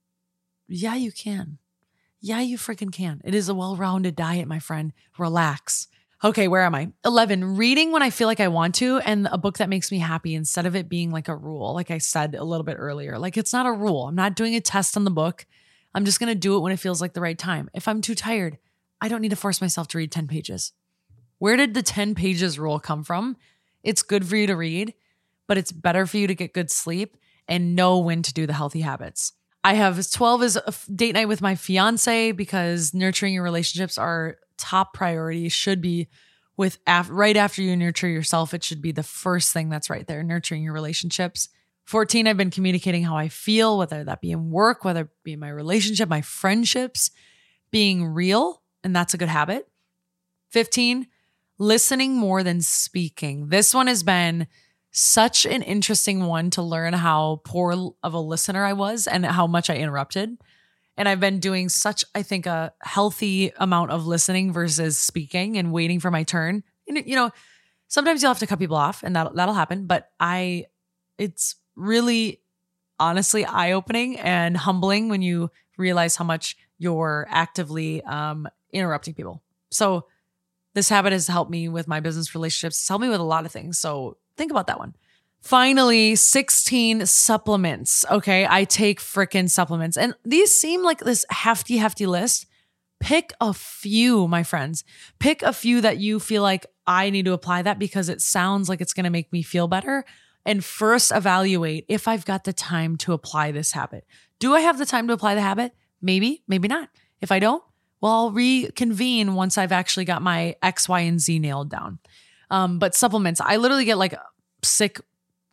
Yeah, you can. Yeah, you freaking can. It is a well-rounded diet, my friend. Relax. Okay, where am I? eleven, reading when I feel like I want to, and a book that makes me happy instead of it being like a rule, like I said a little bit earlier. Like it's not a rule. I'm not doing a test on the book. I'm just going to do it when it feels like the right time. If I'm too tired, I don't need to force myself to read ten pages. Where did the ten pages rule come from? It's good for you to read, but it's better for you to get good sleep and know when to do the healthy habits. I have twelve is a date night with my fiance because nurturing your relationships are top priority. Should be with af- right after you nurture yourself. It should be the first thing that's right there, nurturing your relationships. fourteen, I've been communicating how I feel, whether that be in work, whether it be in my relationship, my friendships, being real. And that's a good habit. fifteen, listening more than speaking. This one has been such an interesting one to learn how poor of a listener I was and how much I interrupted. And I've been doing such, I think, a healthy amount of listening versus speaking and waiting for my turn. And, you know, sometimes you'll have to cut people off and that'll, that'll happen. But I, it's really honestly eye-opening and humbling when you realize how much you're actively um, interrupting people. So this habit has helped me with my business relationships. It's helped me with a lot of things. So think about that one. Finally, sixteen, supplements. Okay, I take freaking supplements. And these seem like this hefty, hefty list. Pick a few, my friends. Pick a few that you feel like I need to apply that because it sounds like it's going to make me feel better. And first evaluate if I've got the time to apply this habit. Do I have the time to apply the habit? Maybe, maybe not. If I don't, well, I'll reconvene once I've actually got my X, Y, and Z nailed down. Um, but supplements, I literally get like sick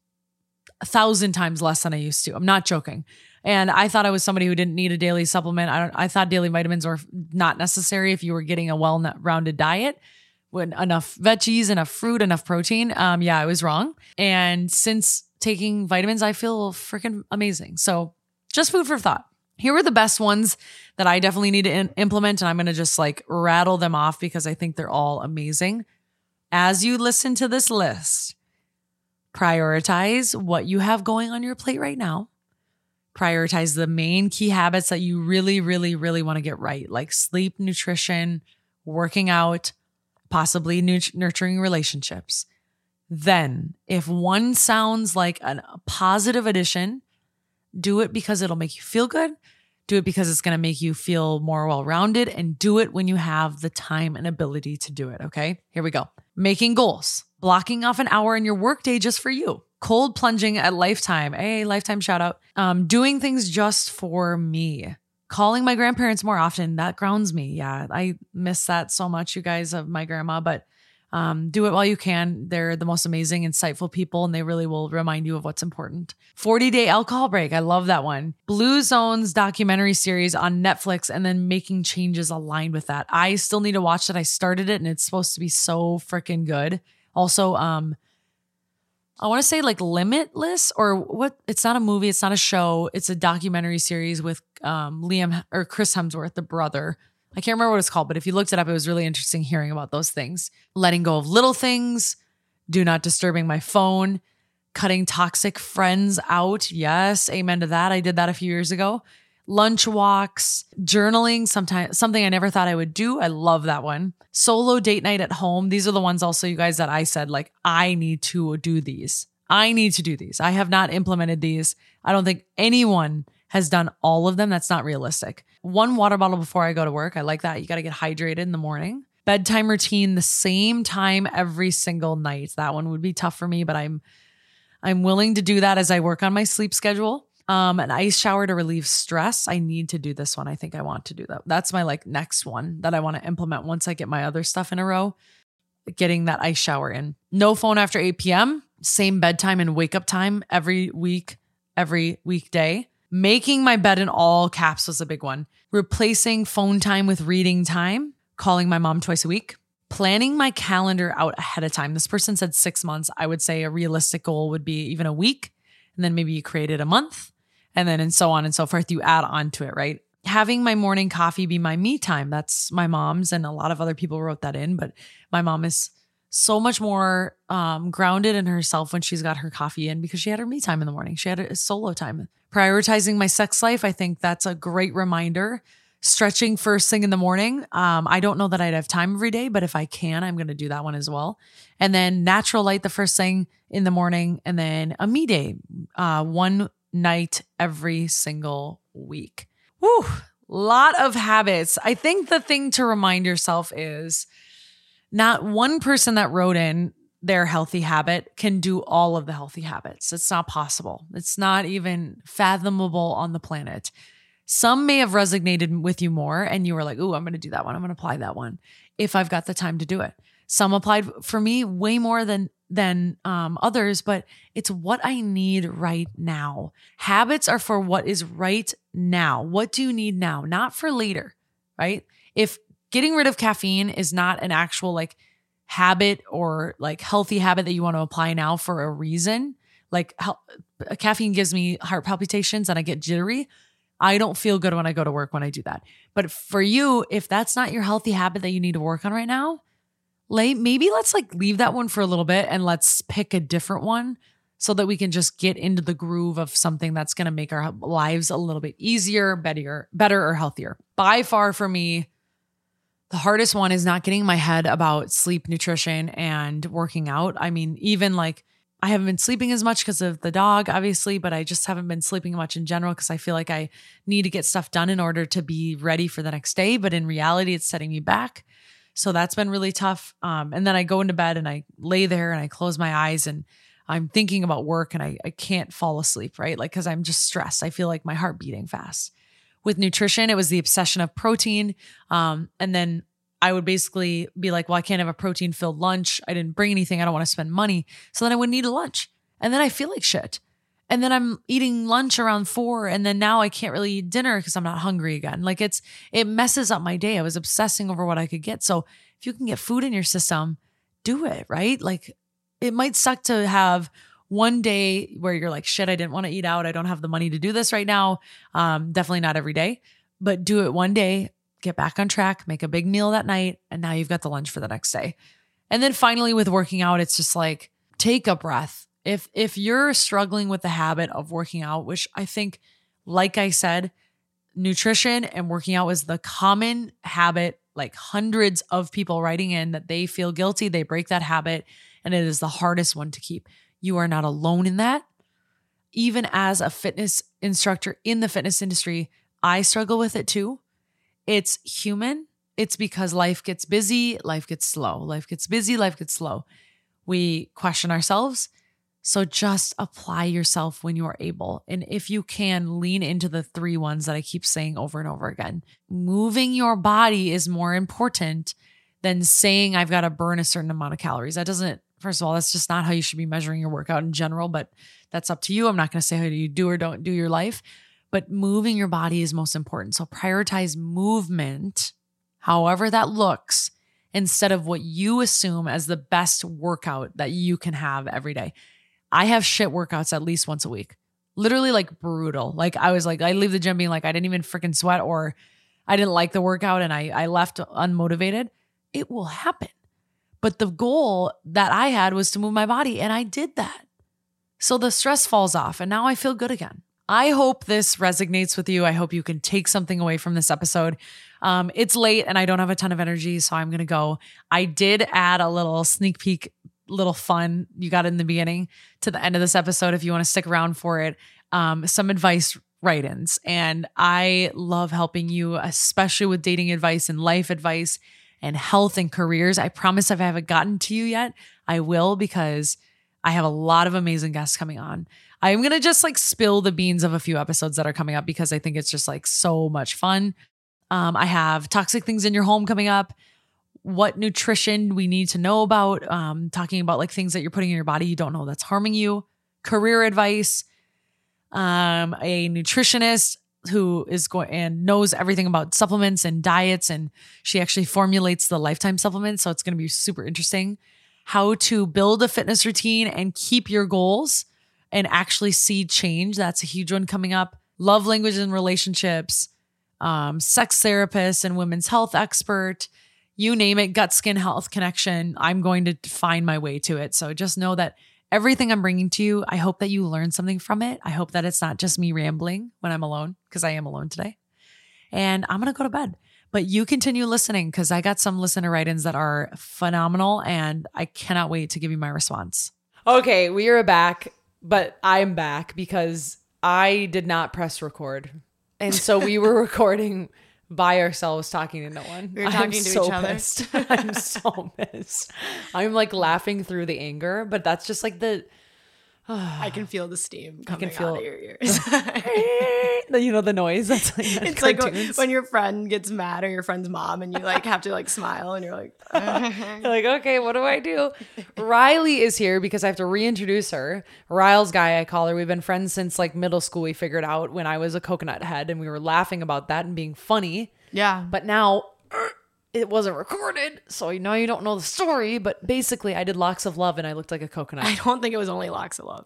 a thousand times less than I used to. I'm not joking. And I thought I was somebody who didn't need a daily supplement. I don't, I thought daily vitamins were not necessary if you were getting a well-rounded diet with enough veggies, enough fruit, enough protein. Um, yeah, I was wrong. And since taking vitamins, I feel freaking amazing. So just food for thought. Here are the best ones that I definitely need to in- implement. And I'm going to just like rattle them off because I think they're all amazing. As you listen to this list, prioritize what you have going on your plate right now. Prioritize the main key habits that you really, really, really want to get right, like sleep, nutrition, working out, possibly nut- nurturing relationships. Then, if one sounds like an, a positive addition, do it because it'll make you feel good. Do it because it's going to make you feel more well-rounded, and do it when you have the time and ability to do it. Okay, here we go. Making goals, blocking off an hour in your workday just for you. Cold plunging at Lifetime. Hey, Lifetime shout out. Um, doing things just for me. Calling my grandparents more often. That grounds me. Yeah, I miss that so much, you guys, of my grandma. But Um, do it while you can. They're the most amazing, insightful people, and they really will remind you of what's important. forty day alcohol break. I love that one. Blue Zones documentary series on Netflix, and then making changes aligned with that. I still need to watch that. I started it and it's supposed to be so freaking good. Also, um, I want to say like Limitless or what? It's not a movie. It's not a show. It's a documentary series with um, Liam or Chris Hemsworth, the brother. I can't remember what it's called, but if you looked it up, it was really interesting hearing about those things. Letting go of little things, do not disturbing my phone, cutting toxic friends out. Yes, amen to that. I did that a few years ago. Lunch walks, journaling, sometimes something I never thought I would do. I love that one. Solo date night at home. These are the ones also, you guys, that I said, like, I need to do these. I need to do these. I have not implemented these. I don't think anyone has done all of them. That's not realistic. One water bottle before I go to work. I like that. You got to get hydrated in the morning. Bedtime routine, the same time every single night. That one would be tough for me, but I'm I'm willing to do that as I work on my sleep schedule. Um, an ice shower to relieve stress. I need to do this one. I think I want to do that. That's my like next one that I want to implement once I get my other stuff in a row. Getting that ice shower in. No phone after eight p.m. Same bedtime and wake up time every week, every weekday. Making my bed in all caps was a big one. Replacing phone time with reading time. Calling my mom twice a week. Planning my calendar out ahead of time. This person said six months. I would say a realistic goal would be even a week. And then maybe you create it a month. And then and so on and so forth. You add on to it, right? Having my morning coffee be my me time. That's my mom's, and a lot of other people wrote that in. But my mom is so much more um, grounded in herself when she's got her coffee in because she had her me time in the morning. She had a solo time. Prioritizing my sex life. I think that's a great reminder. Stretching first thing in the morning. Um, I don't know that I'd have time every day, but if I can, I'm going to do that one as well. And then natural light the first thing in the morning, and then a me day, uh, one night every single week. Woo, lot of habits. I think the thing to remind yourself is not one person that wrote in their healthy habit can do all of the healthy habits. It's not possible. It's not even fathomable on the planet. Some may have resonated with you more and you were like, ooh, I'm going to do that one. I'm going to apply that one if I've got the time to do it. Some applied for me way more than than um, others, but it's what I need right now. Habits are for what is right now. What do you need now? Not for later, right? If getting rid of caffeine is not an actual like habit or like healthy habit that you want to apply now for a reason, like how, caffeine gives me heart palpitations and I get jittery. I don't feel good when I go to work when I do that. But for you, if that's not your healthy habit that you need to work on right now, maybe let's like leave that one for a little bit and let's pick a different one so that we can just get into the groove of something that's going to make our lives a little bit easier, better, better or healthier. By far for me, the hardest one is not getting my head about sleep, nutrition, and working out. I mean, even like I haven't been sleeping as much because of the dog, obviously, but I just haven't been sleeping much in general because I feel like I need to get stuff done in order to be ready for the next day. But in reality, it's setting me back. So that's been really tough. Um, and then I go into bed and I lay there and I close my eyes and I'm thinking about work and I, I can't fall asleep, right? Like, cause I'm just stressed. I feel like my heart beating fast. With nutrition, it was the obsession of protein. Um, and then I would basically be like, well, I can't have a protein filled lunch. I didn't bring anything. I don't want to spend money. So then I wouldn't eat a lunch. And then I feel like shit. And then I'm eating lunch around four. And then now I can't really eat dinner because I'm not hungry again. Like it's, it messes up my day. I was obsessing over what I could get. So if you can get food in your system, do it, right? Like it might suck to have one day where you're like, shit, I didn't want to eat out. I don't have the money to do this right now. Um, definitely not every day, but do it one day, get back on track, make a big meal that night. And now you've got the lunch for the next day. And then finally with working out, it's just like, take a breath. If if you're struggling with the habit of working out, which I think, like I said, nutrition and working out is the common habit, like hundreds of people writing in that they feel guilty, they break that habit, and it is the hardest one to keep. You are not alone in that. Even as a fitness instructor in the fitness industry, I struggle with it too. It's human. It's because life gets busy, life gets slow. Life gets busy, life gets slow. We question ourselves. So just apply yourself when you're able. And if you can, lean into the three ones that I keep saying over and over again. Moving your body is more important than saying I've got to burn a certain amount of calories. That doesn't, first of all, that's just not how you should be measuring your workout in general, but that's up to you. I'm not going to say how you do or don't do your life, but moving your body is most important. So prioritize movement, however that looks, instead of what you assume as the best workout that you can have every day. I have shit workouts at least once a week. Literally like brutal. Like I was like, I leave the gym being like, I didn't even freaking sweat, or I didn't like the workout and I, I left unmotivated. It will happen. But the goal that I had was to move my body, and I did that. So the stress falls off, and now I feel good again. I hope this resonates with you. I hope you can take something away from this episode. Um, it's late and I don't have a ton of energy, so I'm going to go. I did add a little sneak peek, little fun you got in the beginning to the end of this episode if you want to stick around for it. Um, some advice write-ins. And I love helping you, especially with dating advice and life advice and health and careers. I promise if I haven't gotten to you yet, I will, because I have a lot of amazing guests coming on. I'm going to just like spill the beans of a few episodes that are coming up because I think it's just like so much fun. Um, I have toxic things in your home coming up, what nutrition we need to know about, um, talking about like things that you're putting in your body you don't know that's harming you, career advice, um, a nutritionist who is going and knows everything about supplements and diets, and she actually formulates the Lifetime supplements. So it's going to be super interesting. How to build a fitness routine and keep your goals and actually see change. That's a huge one coming up. Love language and relationships, um, sex therapist and women's health expert, you name it, gut skin health connection. I'm going to find my way to it. So just know that everything I'm bringing to you, I hope that you learn something from it. I hope that it's not just me rambling when I'm alone, because I am alone today. And I'm going to go to bed. But you continue listening, because I got some listener write-ins that are phenomenal, and I cannot wait to give you my response. Okay, we are back, but I'm back because I did not press record. And so we were recording by ourselves, talking to no one. We were talking I'm to so each other. Pissed. I'm so pissed. I'm like laughing through the anger, but that's just like the... I can feel the steam coming feel- out of your ears. you know, the noise. That's like It's like when, when your friend gets mad, or your friend's mom, and you like have to like smile, and you're like, You're like, okay, what do I do? Riley is here because I have to reintroduce her. Riles Guy, I call her. We've been friends since like middle school. We figured out when I was a coconut head, and we were laughing about that and being funny. yeah. But now it wasn't recorded, so now you don't know the story. But basically, I did Locks of Love, and I looked like a coconut. I don't think it was only Locks of Love.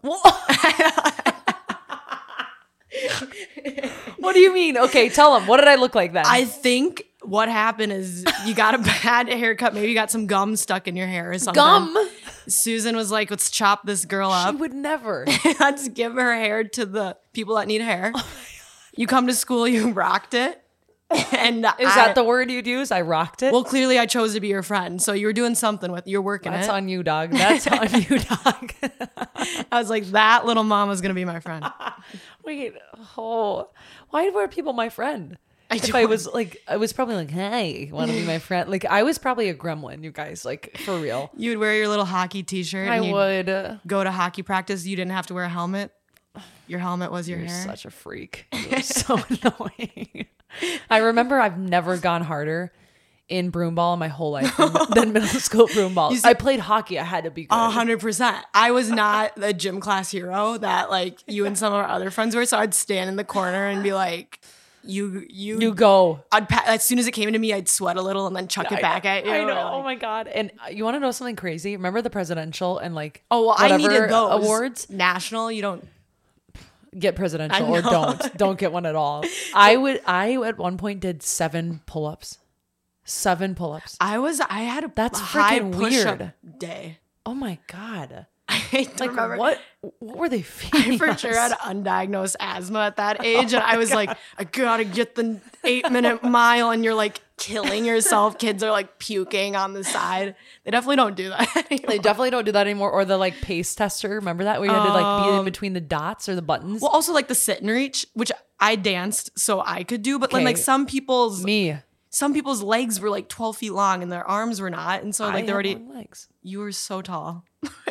What do you mean? Okay, tell them. What did I look like then? I think what happened is you got a bad haircut. Maybe you got some gum stuck in your hair or something. Gum? Susan was like, let's chop this girl She up. would never. Let's give her hair to the people that need hair. You come to school, you rocked it. And Is I, that the word you'd use? I rocked it? well, clearly I chose to be your friend. So you were doing something with, you're working That's it. on you, dog. That's on you, dog. I was like, that little mama's going to be my friend. Wait, oh, why were people my friend? I if don't- I was like, I was probably like, hey, want to be my friend? Like, I was probably a gremlin, you guys, like, for real. You would wear your little hockey t-shirt. I and you'd would. go to hockey practice. You didn't have to wear a helmet. Your helmet was your You're hair. such a freak. You're so annoying. I remember I've never gone harder in broomball in my whole life than, than middle school broomball. see- I played hockey. I had to be good. A hundred percent. I was not the gym class hero that like you and some of our other friends were. So I'd stand in the corner and be like, "You, you, You go. I'd pa- as soon as it came into me, I'd sweat a little and then chuck it back at you. I know. or, Oh like- my god! And you want to know something crazy? Remember the presidential and like Oh well, I whatever needed those awards. National. You don't. Get presidential I or know. don't. Don't get one at all. I would. I at one point did seven pull-ups. Seven pull-ups. I was. I had a That's high freaking push-up weird. day. Oh my god! I hate to Like remember. what? What were they I feeding for us? sure had undiagnosed asthma at that age, and I was like, I gotta get the eight minute mile, and you're like killing yourself. Kids are like puking on the side. They definitely don't do that anymore. They definitely don't do that anymore. Or the like pace tester. Remember that where you had to like be in between the dots or the buttons. Well, also like the sit and reach, which I danced so I could do, but then like Okay. some people's Me. some people's legs were like twelve feet long and their arms were not, and so I like had they're already. long legs. You were so tall.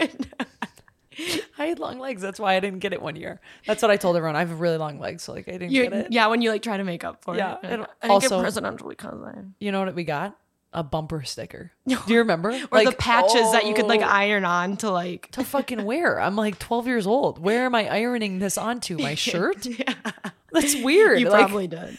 I had long legs. That's why I didn't get it one year. That's what I told everyone. I have really long legs, so like I didn't You- get it. yeah, when you like try to make up for Yeah, it. and I didn't also- get presidential because I. You know what we got? a bumper sticker. Do you remember? Or like, the patches oh, that you could like iron on to like to fucking wear. I'm like twelve years old. Where am I ironing this onto? My shirt? Yeah. That's weird. You like, probably did.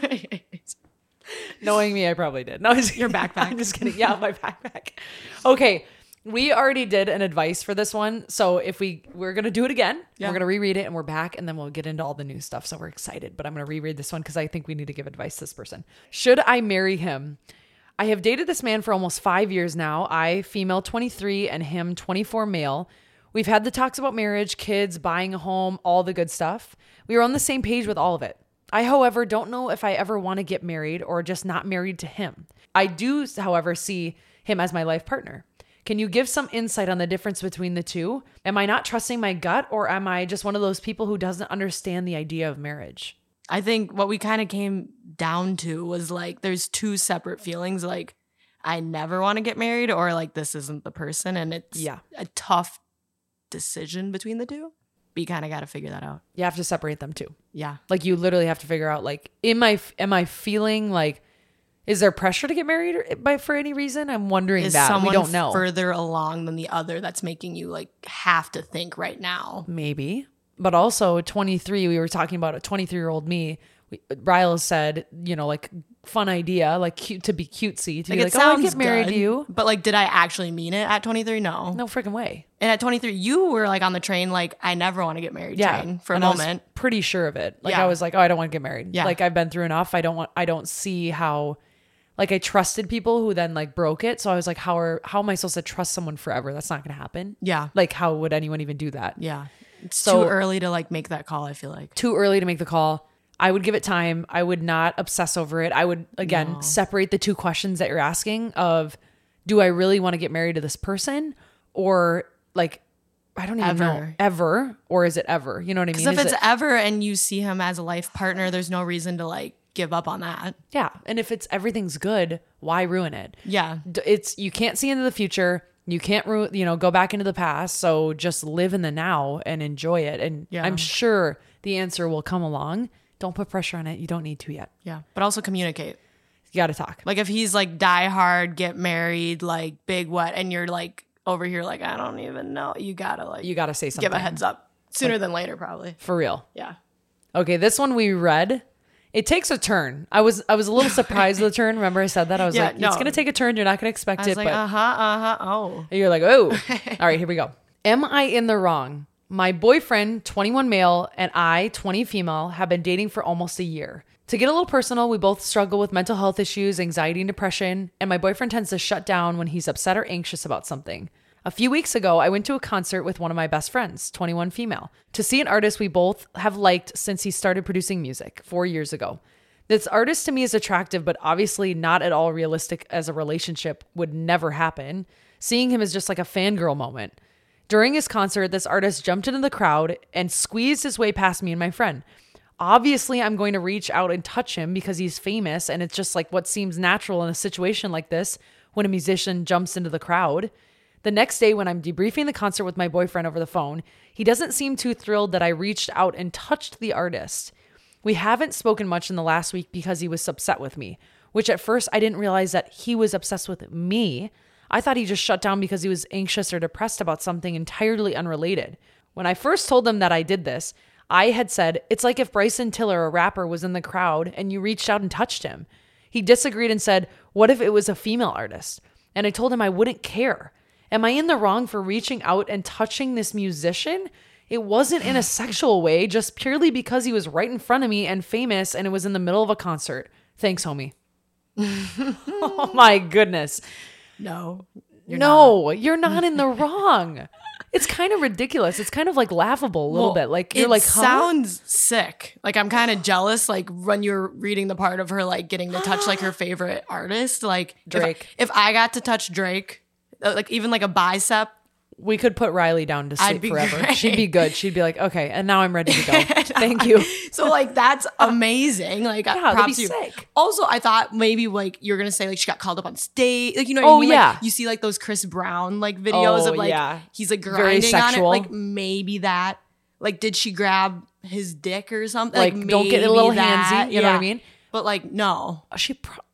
Knowing me, I probably did. No, your backpack. I'm just kidding. Yeah, my backpack. Okay. We already did an advice for this one. So if we, we're going to do it again, yeah. we're going to reread it and we're back and then we'll get into all the new stuff. So we're excited, but I'm going to reread this one because I think we need to give advice to this person. Should I marry him? I have dated this man for almost five years now. I, female twenty-three and him twenty-four male. We've had the talks about marriage, kids, buying a home, all the good stuff. We are on the same page with all of it. I, however, don't know if I ever want to get married or just not married to him. I do, however, see him as my life partner. Can you give some insight on the difference between the two? Am I not trusting my gut or am I just one of those people who doesn't understand the idea of marriage? I think what we kind of came down to was like there's two separate feelings, like I never want to get married or like this isn't the person, and it's yeah. a tough decision between the two. But you kind of got to figure that out. You have to separate them too. Yeah. Like you literally have to figure out like am I am I feeling like is there pressure to get married by for any reason? I'm wondering is that. Someone we don't know. Further along than the other that's making you like have to think right now. Maybe. But also twenty-three, we were talking about a twenty-three-year-old me. We, Ryle said, you know, like fun idea, like cute to be cutesy. To like, be like, oh, I'd get married good, to you. But like, did I actually mean it at twenty-three? No. No freaking way. And at twenty-three, you were like on the train, like, I never want to get married yeah. train for a and moment. I was pretty sure of it. Like yeah. I was like, oh, I don't want to get married. Yeah. Like I've been through enough. I don't want, I don't see how, like I trusted people who then like broke it. So I was like, how are, how am I supposed to trust someone forever? That's not going to happen. Yeah. Like how would anyone even do that? Yeah. It's so, too early to like make that call, I feel like. Too early to make the call. I would give it time. I would not obsess over it. I would, again, no. separate the two questions that you're asking of, do I really want to get married to this person? Or like, I don't even ever. know, ever, or is it ever? You know what I mean? Because if is it's it, ever and you see him as a life partner, there's no reason to like give up on that. Yeah. And if it's everything's good, why ruin it? Yeah. It's, you can't see into the future. You can't, ru- you know, go back into the past. So just live in the now and enjoy it. And yeah. I'm sure the answer will come along. Don't put pressure on it. You don't need to yet. Yeah. But also communicate. You got to talk. Like if he's like die hard, get married, like big what, and you're like over here, like, I don't even know. You got to like, you got to say something. Give a heads up sooner like, than later, probably. For real. Yeah. Okay. This one we read. It takes a turn. I was I was a little surprised at the turn. Remember I said that? I was yeah, like, no. it's going to take a turn. You're not going to expect I was it. Like, but uh-huh, uh-huh, oh. You're like, oh. All right, here we go. Am I in the wrong? My boyfriend, twenty-one male, and I, twenty female, have been dating for almost a year. To get a little personal, we both struggle with mental health issues, anxiety, and depression, and my boyfriend tends to shut down when he's upset or anxious about something. A few weeks ago, I went to a concert with one of my best friends, twenty-one female, to see an artist we both have liked since he started producing music four years ago. This artist to me is attractive, but obviously not at all realistic as a relationship would never happen. Seeing him is just like a fangirl moment. During his concert, this artist jumped into the crowd and squeezed his way past me and my friend. Obviously, I'm going to reach out and touch him because he's famous, and it's just like what seems natural in a situation like this when a musician jumps into the crowd. The next day when I'm debriefing the concert with my boyfriend over the phone, he doesn't seem too thrilled that I reached out and touched the artist. We haven't spoken much in the last week because he was upset with me, which at first I didn't realize that he was obsessed with me. I thought he just shut down because he was anxious or depressed about something entirely unrelated. When I first told him that I did this, I had said, it's like if Bryson Tiller, a rapper, was in the crowd and you reached out and touched him. He disagreed and said, what if it was a female artist? And I told him I wouldn't care. Am I in the wrong for reaching out and touching this musician? It wasn't in a sexual way, just purely because he was right in front of me and famous and it was in the middle of a concert. Thanks, homie. Oh my goodness. No. You're no, not. You're not in the wrong. It's kind of ridiculous. It's kind of like laughable a little well, bit. Like you're it like, huh? sounds sick. Like I'm kind of jealous. Like when you're reading the part of her like getting to touch like her favorite artist, like Drake. If, if I got to touch Drake, like even like a bicep, we could put Riley down to sleep forever. Great. She'd be good. She'd be like, okay, and now I'm ready to go. Thank you. So like that's amazing. Like yeah, that'd props be to you. sick. Also, I thought maybe like you're gonna say like she got called up on stage. Like you know what oh, I mean? yeah. Like, you see like those Chris Brown like videos oh, of like yeah. he's like Very grinding on it. sexual. Like maybe that. Like did she grab his dick or something? Like, like don't get a little that. handsy. You yeah. know what I mean? But like no. She pro- like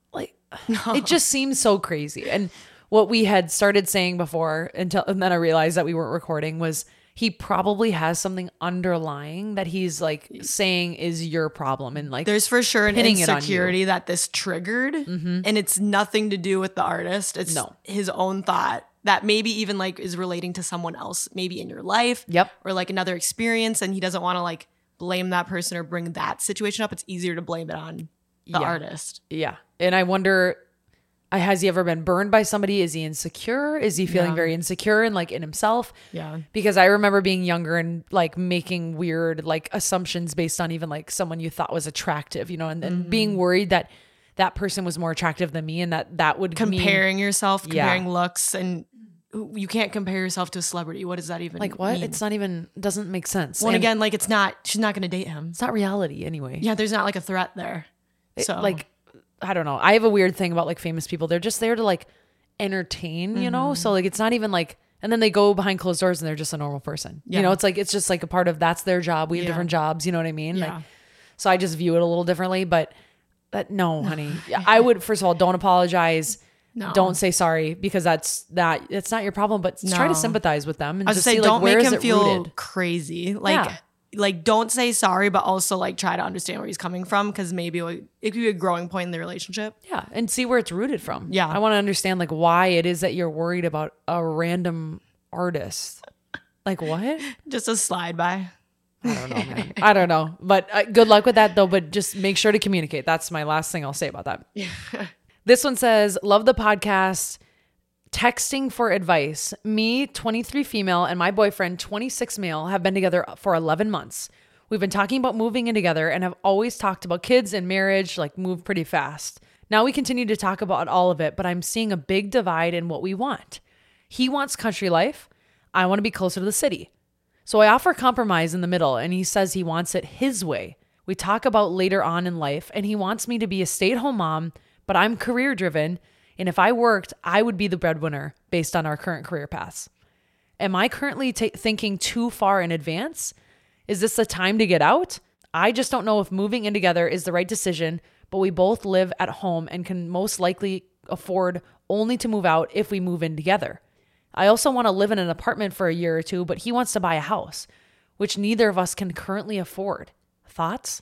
It just seems so crazy. And what we had started saying before until, and then I realized that we weren't recording, was he probably has something underlying that he's like saying is your problem. And like, there's for sure an pinning it on insecurity you. that this triggered, Mm-hmm. and it's nothing to do with the artist. It's No. his own thought that maybe even like is relating to someone else, maybe in your life. Yep. Or like another experience, and he doesn't want to like blame that person or bring that situation up. It's easier to blame it on the Yeah. artist. Yeah. And I wonder, uh, has he ever been burned by somebody? Is he insecure? Is he feeling Yeah. very insecure and like in himself? Yeah. Because I remember being younger and like making weird like assumptions based on even like someone you thought was attractive, you know, and then Mm-hmm. being worried that that person was more attractive than me and that that would mean, Comparing yourself, Yeah. comparing looks, and you can't compare yourself to a celebrity. What does that even like what? mean? It's not even, doesn't make sense. Well, And again, like it's not, she's not going to date him. it's not reality anyway. Yeah, there's not like a threat there. So Like, I don't know. I have a weird thing about like famous people. They're just there to like entertain, you know? So like, it's not even like, and then they go behind closed doors and they're just a normal person. You Yeah. know, it's like, it's just like a part of, that's their job. We have Yeah. different jobs. You know what I mean? Yeah. Like, so I just view it a little differently, but that, no, honey, I would, first of all, don't apologize. No. Don't say sorry because that's that, it's not your problem, but try No. to sympathize with them and I was just say, see don't like, where make is him it feel rooted? crazy. Like, Yeah. like don't say sorry, but also like try to understand where he's coming from, because maybe like, it could be a growing point in the relationship. Yeah, and see where it's rooted from. Yeah. I want to understand like why it is that you're worried about a random artist. Like what? Just a slide by. I don't know, man. I don't know. But uh, good luck with that though, but just make sure to communicate. That's my last thing I'll say about that. This one says, love the podcast. Texting for advice. Me, twenty-three female, and my boyfriend, twenty-six male, have been together for eleven months. We've been talking about moving in together and have always talked about kids and marriage, like move pretty fast. Now we continue to talk about all of it, but I'm seeing a big divide in what we want. He wants country life. I want to be closer to the city. So I offer compromise in the middle, and he says he wants it his way. We talk about later on in life, and he wants me to be a stay-at-home mom, but I'm career-driven, and if I worked, I would be the breadwinner based on our current career paths. Am I currently t- thinking too far in advance? Is this the time to get out? I just don't know if moving in together is the right decision, but we both live at home and can most likely afford only to move out if we move in together. I also want to live in an apartment for a year or two, but he wants to buy a house, which neither of us can currently afford. Thoughts?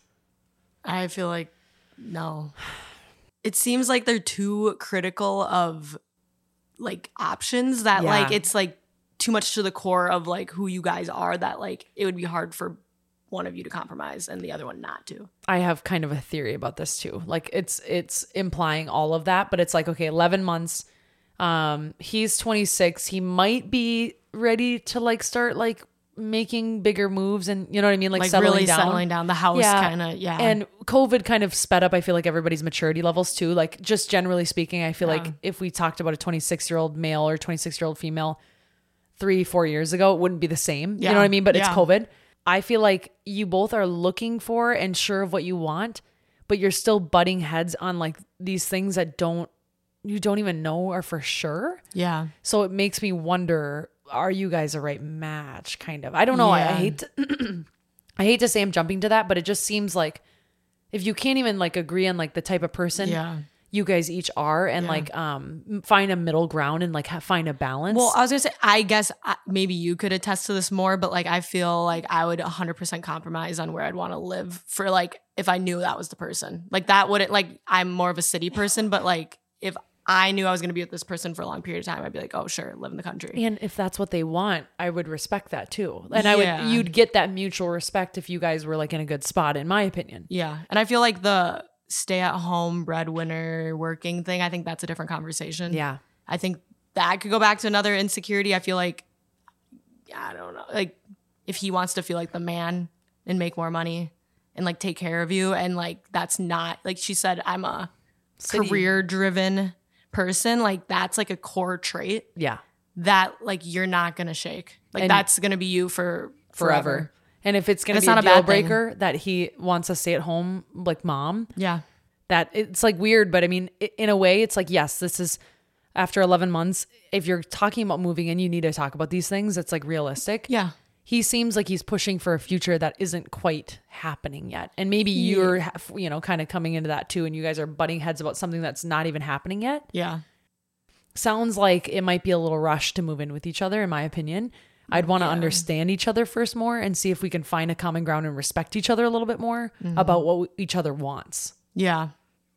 I feel like no. It seems like they're too critical of like options that Yeah. like it's like too much to the core of like who you guys are, that like it would be hard for one of you to compromise and the other one not to. I have kind of a theory about this too. Like it's it's implying all of that, but it's like, okay, eleven months. Um, he's twenty-six. He might be ready to like start like making bigger moves and you know what I mean? Like, Like settling really down. settling down. The house kind of, yeah. And COVID kind of sped up, I feel like, everybody's maturity levels too. Like just generally speaking, I feel Yeah. like if we talked about a twenty-six year old male or twenty-six year old female three, four years ago, it wouldn't be the same. Yeah. You know what I mean? But it's Yeah. COVID. I feel like you both are looking for and sure of what you want, but you're still butting heads on like these things that don't, you don't even know are for sure. yeah. So it makes me wonder, are you guys a right match? Kind of. I don't know. I, I Yeah. hate to, I hate to say I'm jumping to that, but it just seems like if you can't even like agree on like the type of person Yeah. you guys each are and Yeah. like um find a middle ground and like ha- find a balance. Well, I was gonna say, I guess I, maybe you could attest to this more, but like I feel like I would one hundred percent compromise on where I'd want to live for like if I knew that was the person. Like that wouldn't, like I'm more of a city person, but like if I knew I was gonna be with this person for a long period of time, I'd be like, oh sure, live in the country. and if that's what they want, I would respect that too. And I Yeah. would, you'd get that mutual respect if you guys were like in a good spot, in my opinion. Yeah, and I feel like the stay at home breadwinner working thing, I think that's a different conversation. Yeah. I think that could go back to another insecurity. I feel like, I don't know, like if he wants to feel like the man and make more money and like take care of you, and like that's not, like she said, I'm a City. career driven person. Like that's like a core trait Yeah. that like you're not gonna shake. Like And- that's gonna be you for Forever. forever. And if it's going And to it's be not a a deal bad thing. breaker that he wants a stay at home like mom, Yeah. that it's like weird, but I mean, i- in a way it's like, yes, this is after eleven months. If you're talking about moving in, you need to talk about these things. It's like realistic. Yeah. he seems like he's pushing for a future that isn't quite happening yet. And maybe you're, you know, kind of coming into that too. And you guys are butting heads about something that's not even happening yet. Yeah. Sounds like it might be a little rushed to move in with each other, in my opinion. I'd want to yeah. understand each other first more and see if we can find a common ground and respect each other a little bit more mm-hmm. about what each other wants. Yeah.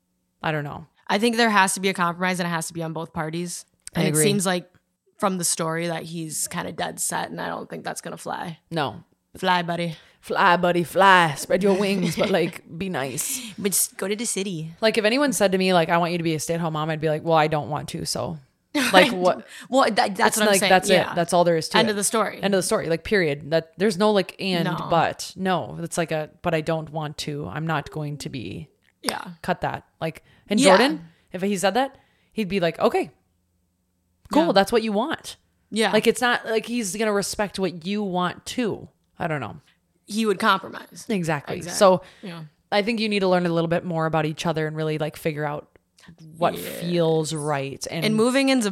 I don't know. I think there has to be a compromise and it has to be on both parties. And I agree. It seems like from the story that he's kind of dead set, and I don't think that's going to fly. No. Fly, buddy. Fly, buddy, fly. Spread your wings, but like, be nice. But just go to the city. Like, if anyone said to me, like, I want you to be a stay-at-home mom, I'd be like, well, I don't want to, so. Like, what? Well, that, that's what I'm like, saying. That's yeah. it. That's all there is to End it. of the story. End of the story. Like, period. That There's no, like, and, No. but. No. It's like a, but I don't want to. I'm not going to be. Yeah. Cut that. Like, and Yeah. Jordan, if he said that, he'd be like, okay, cool. Yeah. That's what you want. Yeah. Like, it's not like he's going to respect what you want too. I don't know. He would compromise. Exactly. Exactly. So Yeah. I think you need to learn a little bit more about each other and really like figure out what feels right. And, And moving in's a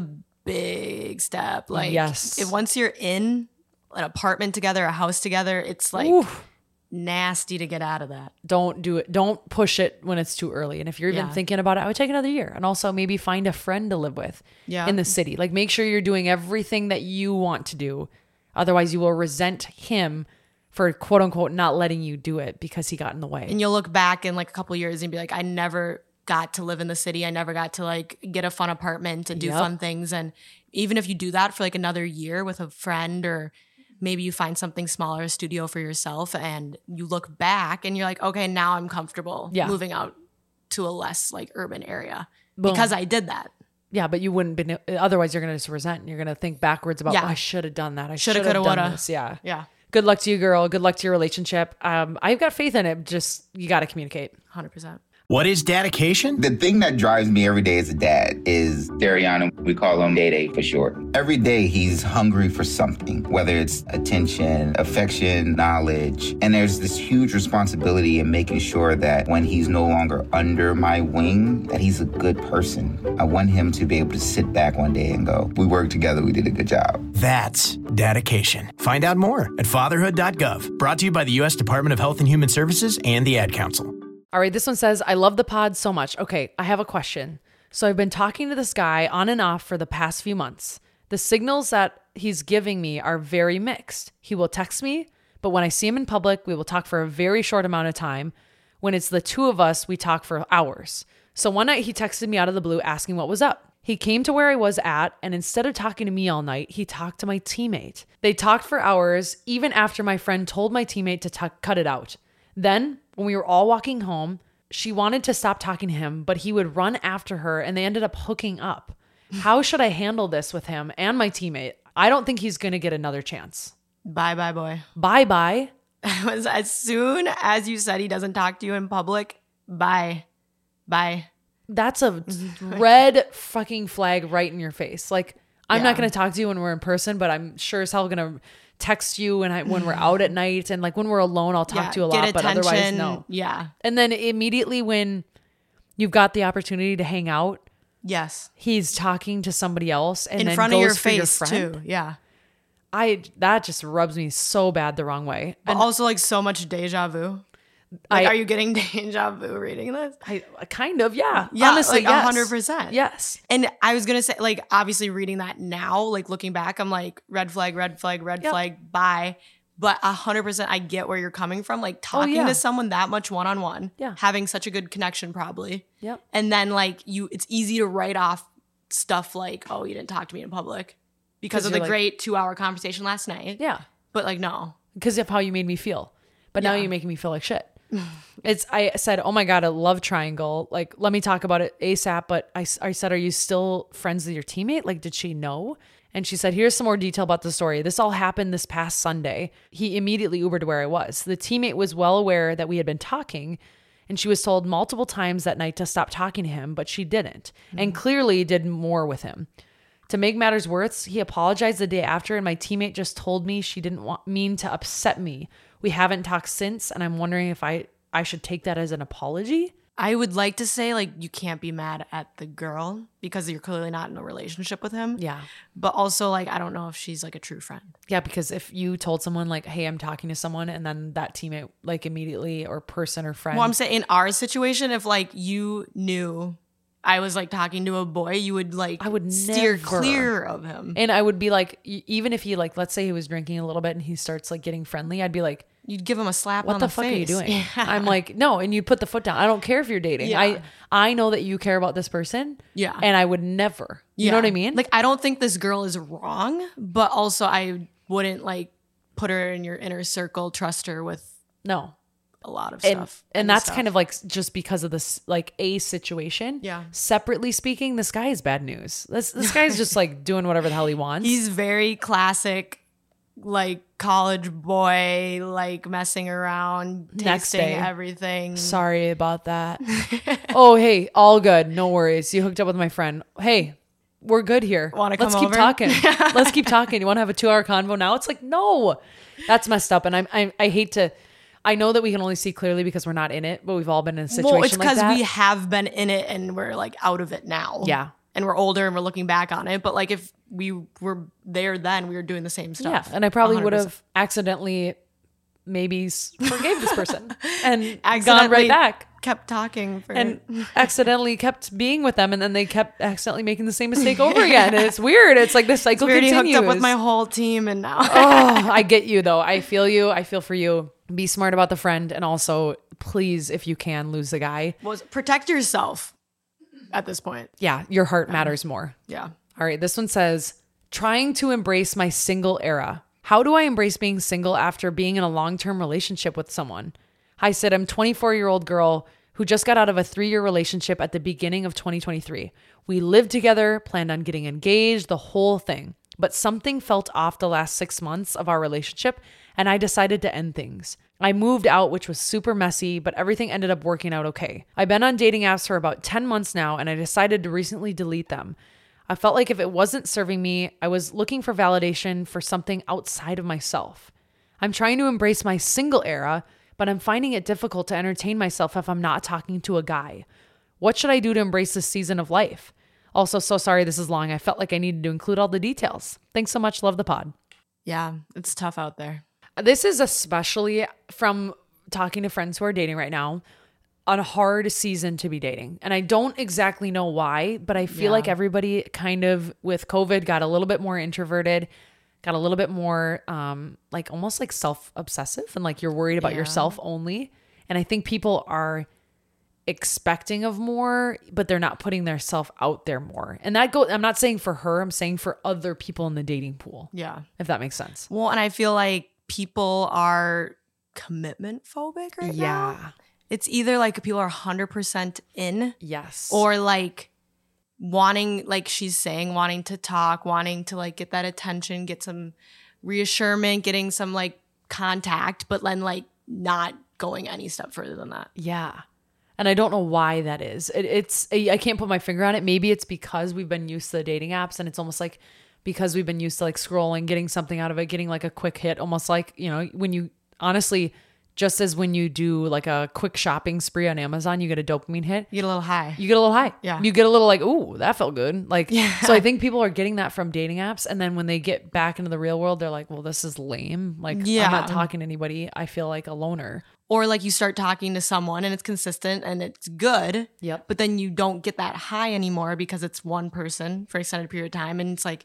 big step. Like, Yes. if once you're in an apartment together, a house together, it's like Oof. nasty to get out of that. don't do it. Don't push it when it's too early. And if you're even Yeah. thinking about it, I would take another year and also maybe find a friend to live with Yeah. in the city. Like, make sure you're doing everything that you want to do. Otherwise you will resent him for quote unquote not letting you do it because he got in the way. And you'll look back in like a couple of years and be like, I never got to live in the city. I never got to like get a fun apartment and do Yep. fun things. And even if you do that for like another year with a friend, or maybe you find something smaller, a studio for yourself, and you look back and you're like, okay, now I'm comfortable Yeah. moving out to a less like urban area Boom. because I did that. Yeah, but you wouldn't been. Otherwise, you're gonna just resent. And you're gonna think backwards about. Yeah. Oh, I should have done that. I Shoulda, should have coulda, done woulda. this. Yeah. Yeah. Good luck to you, girl. Good luck to your relationship. Um, I've got faith in it. Just you got to communicate. one hundred percent. What is dedication? The thing that drives me every day as a dad is Dariana. We call him Day Day for short. Every day he's hungry for something, whether it's attention, affection, knowledge. And there's this huge responsibility in making sure that when he's no longer under my wing, that he's a good person. I want him to be able to sit back one day and go, we worked together, we did a good job. That's dedication. Find out more at fatherhood dot gov. Brought to you by the U S Department of Health and Human Services and the Ad Council. All right, this one says, I love the pod so much. Okay, I have a question. So I've been talking to this guy on and off for the past few months. The signals that he's giving me are very mixed. He will text me, but when I see him in public, we will talk for a very short amount of time. When it's the two of us, we talk for hours. So one night he texted me out of the blue asking what was up. He came to where I was at, and instead of talking to me all night, he talked to my teammate. They talked for hours, even after my friend told my teammate to t- cut it out. Then, when we were all walking home, she wanted to stop talking to him, but he would run after her and they ended up hooking up. How should I handle this with him and my teammate? I don't think he's going to get another chance. Bye bye, boy. Bye bye. As soon as you said he doesn't talk to you in public, bye. Bye. That's a red fucking flag right in your face. Like, I'm Yeah. not going to talk to you when we're in person, but I'm sure as hell going to text you when I when we're out at night, and like when we're alone, I'll talk Yeah, to you a get lot, but otherwise attention. no. Yeah. And then immediately when you've got the opportunity to hang out, Yes. he's talking to somebody else and In then front of goes your for your face friend. too. Yeah. I that just rubs me so bad the wrong way. But And also like so much deja vu. Like, I- are you getting deja vu reading this? I kind of yeah. Yeah, Honestly, like yes. one hundred percent. Yes. And I was going to say, like, obviously reading that now, like looking back, I'm like, red flag, red flag, red Yep. flag, bye. But one hundred percent I get where you're coming from. Like talking yeah. to someone that much one on one, Yeah. having such a good connection, probably. Yep. And then, like, you, it's easy to write off stuff like, oh, you didn't talk to me in public because 'Cause of the you're like- great two hour conversation last night. Yeah. But, like, no. Because of how you made me feel. But now Yeah. you're making me feel like shit. It's I said, oh my God, I love Triangle. Like, let me talk about it ASAP. But I, I said, are you still friends with your teammate? Like, did she know? And she said, here's some more detail about the story. This all happened this past Sunday. He immediately Ubered to where I was. The teammate was well aware that we had been talking, and she was told multiple times that night to stop talking to him, but she didn't, and clearly did more with him. To make matters worse, he apologized the day after, and my teammate just told me she didn't want mean to upset me. We haven't talked since, and I'm wondering if I, I should take that as an apology. I would like to say, like, you can't be mad at the girl because you're clearly not in a relationship with him. Yeah. But also, like, I don't know if she's, like, a true friend. Yeah, because if you told someone, like, hey, I'm talking to someone, and then that teammate, like, immediately, or person or friend. Well, I'm saying in our situation, if, like, you knew I was, like, talking to a boy, you would, like, I would steer never. clear of him. And I would be like, e- even if he, like, let's say he was drinking a little bit and he starts, like, getting friendly, I'd be like, You'd give him a slap what on the, the fuck face. are you doing? Yeah. I'm like, no, and you put the foot down. I don't care if you're dating. Yeah. I I know that you care about this person. Yeah. And I would never. You Yeah. know what I mean? Like, I don't think this girl is wrong, but also I wouldn't, like, put her in your inner circle, trust her with no. a lot of And, stuff. and Any that's stuff. kind of like just because of this, like, a situation. Yeah. Separately speaking, this guy is bad news. This this guy's just like doing whatever the hell he wants. He's very classic, like, college boy, like, messing around, Next tasting day. everything. Sorry about that. Oh, hey, all good. No worries. You hooked up with my friend. Hey, we're good here. Wanna Let's come keep over? talking. Let's keep talking. You want to have a two hour convo now? It's like, no, that's messed up. And I'm, I'm, I hate to, I know that we can only see clearly because we're not in it, but we've all been in a situation Well, it's like because that. we have been in it and we're, like, out of it now. Yeah. And we're older and we're looking back on it. But, like, if we were there then, we were doing the same yeah. stuff. And I probably one would hundred percent. have accidentally maybe s- forgave this person and gone Accidentally right back. Kept talking for And accidentally kept being with them, and then they kept accidentally making the same mistake over again. And it's weird. It's like the cycle we already continues. hooked up with my whole team and now. Oh, I get you though. I feel you. I feel for you. Be smart about the friend, and also, please, if you can, lose the guy. Was protect yourself at this point. Yeah, your heart matters more. Yeah. All right, this one says, trying to embrace my single era. How do I embrace being single after being in a long-term relationship with someone? Hi, Sid. I'm a twenty-four-year-old girl who just got out of a three-year relationship at the beginning of twenty twenty-three. We lived together, planned on getting engaged, the whole thing. But something felt off the last six months of our relationship, and I decided to end things. I moved out, which was super messy, but everything ended up working out okay. I've been on dating apps for about ten months now, and I decided to recently delete them. I felt like if it wasn't serving me, I was looking for validation for something outside of myself. I'm trying to embrace my single era, but I'm finding it difficult to entertain myself if I'm not talking to a guy. What should I do to embrace this season of life? Also, so sorry this is long. I felt like I needed to include all the details. Thanks so much. Love the pod. Yeah. It's tough out there. This is especially from talking to friends who are dating right now, a hard season to be dating. And I don't exactly know why, but I feel Yeah. like everybody kind of with COVID got a little bit more introverted, got a little bit more um, like almost like self-obsessive, and like you're worried about Yeah. yourself only. And I think people are expecting of more, but they're not putting their self out there more. And that go I'm not saying for her, I'm saying for other people in the dating pool. Yeah. If that makes sense. Well, and I feel like people are commitment phobic right now. Yeah. It's either like people are one hundred percent in Yes. or like wanting, like she's saying, wanting to talk, wanting to like get that attention, get some reassurance, getting some like contact, but then like not going any step further than that. Yeah. And I don't know why that is. It, it's, I can't put my finger on it. Maybe it's because we've been used to the dating apps, and it's almost like because we've been used to like scrolling, getting something out of it, getting like a quick hit, almost like, you know, when you honestly, just as when you do like a quick shopping spree on Amazon, you get a dopamine hit. You get a little high. You get a little high. Yeah. You get a little like, ooh, that felt good. Like, Yeah. so I think people are getting that from dating apps. And then when they get back into the real world, they're like, well, this is lame. Like, Yeah. I'm not talking to anybody. I feel like a loner. Or like you start talking to someone and it's consistent and it's good. Yep. But then you don't get that high anymore because it's one person for an extended period of time. And it's like,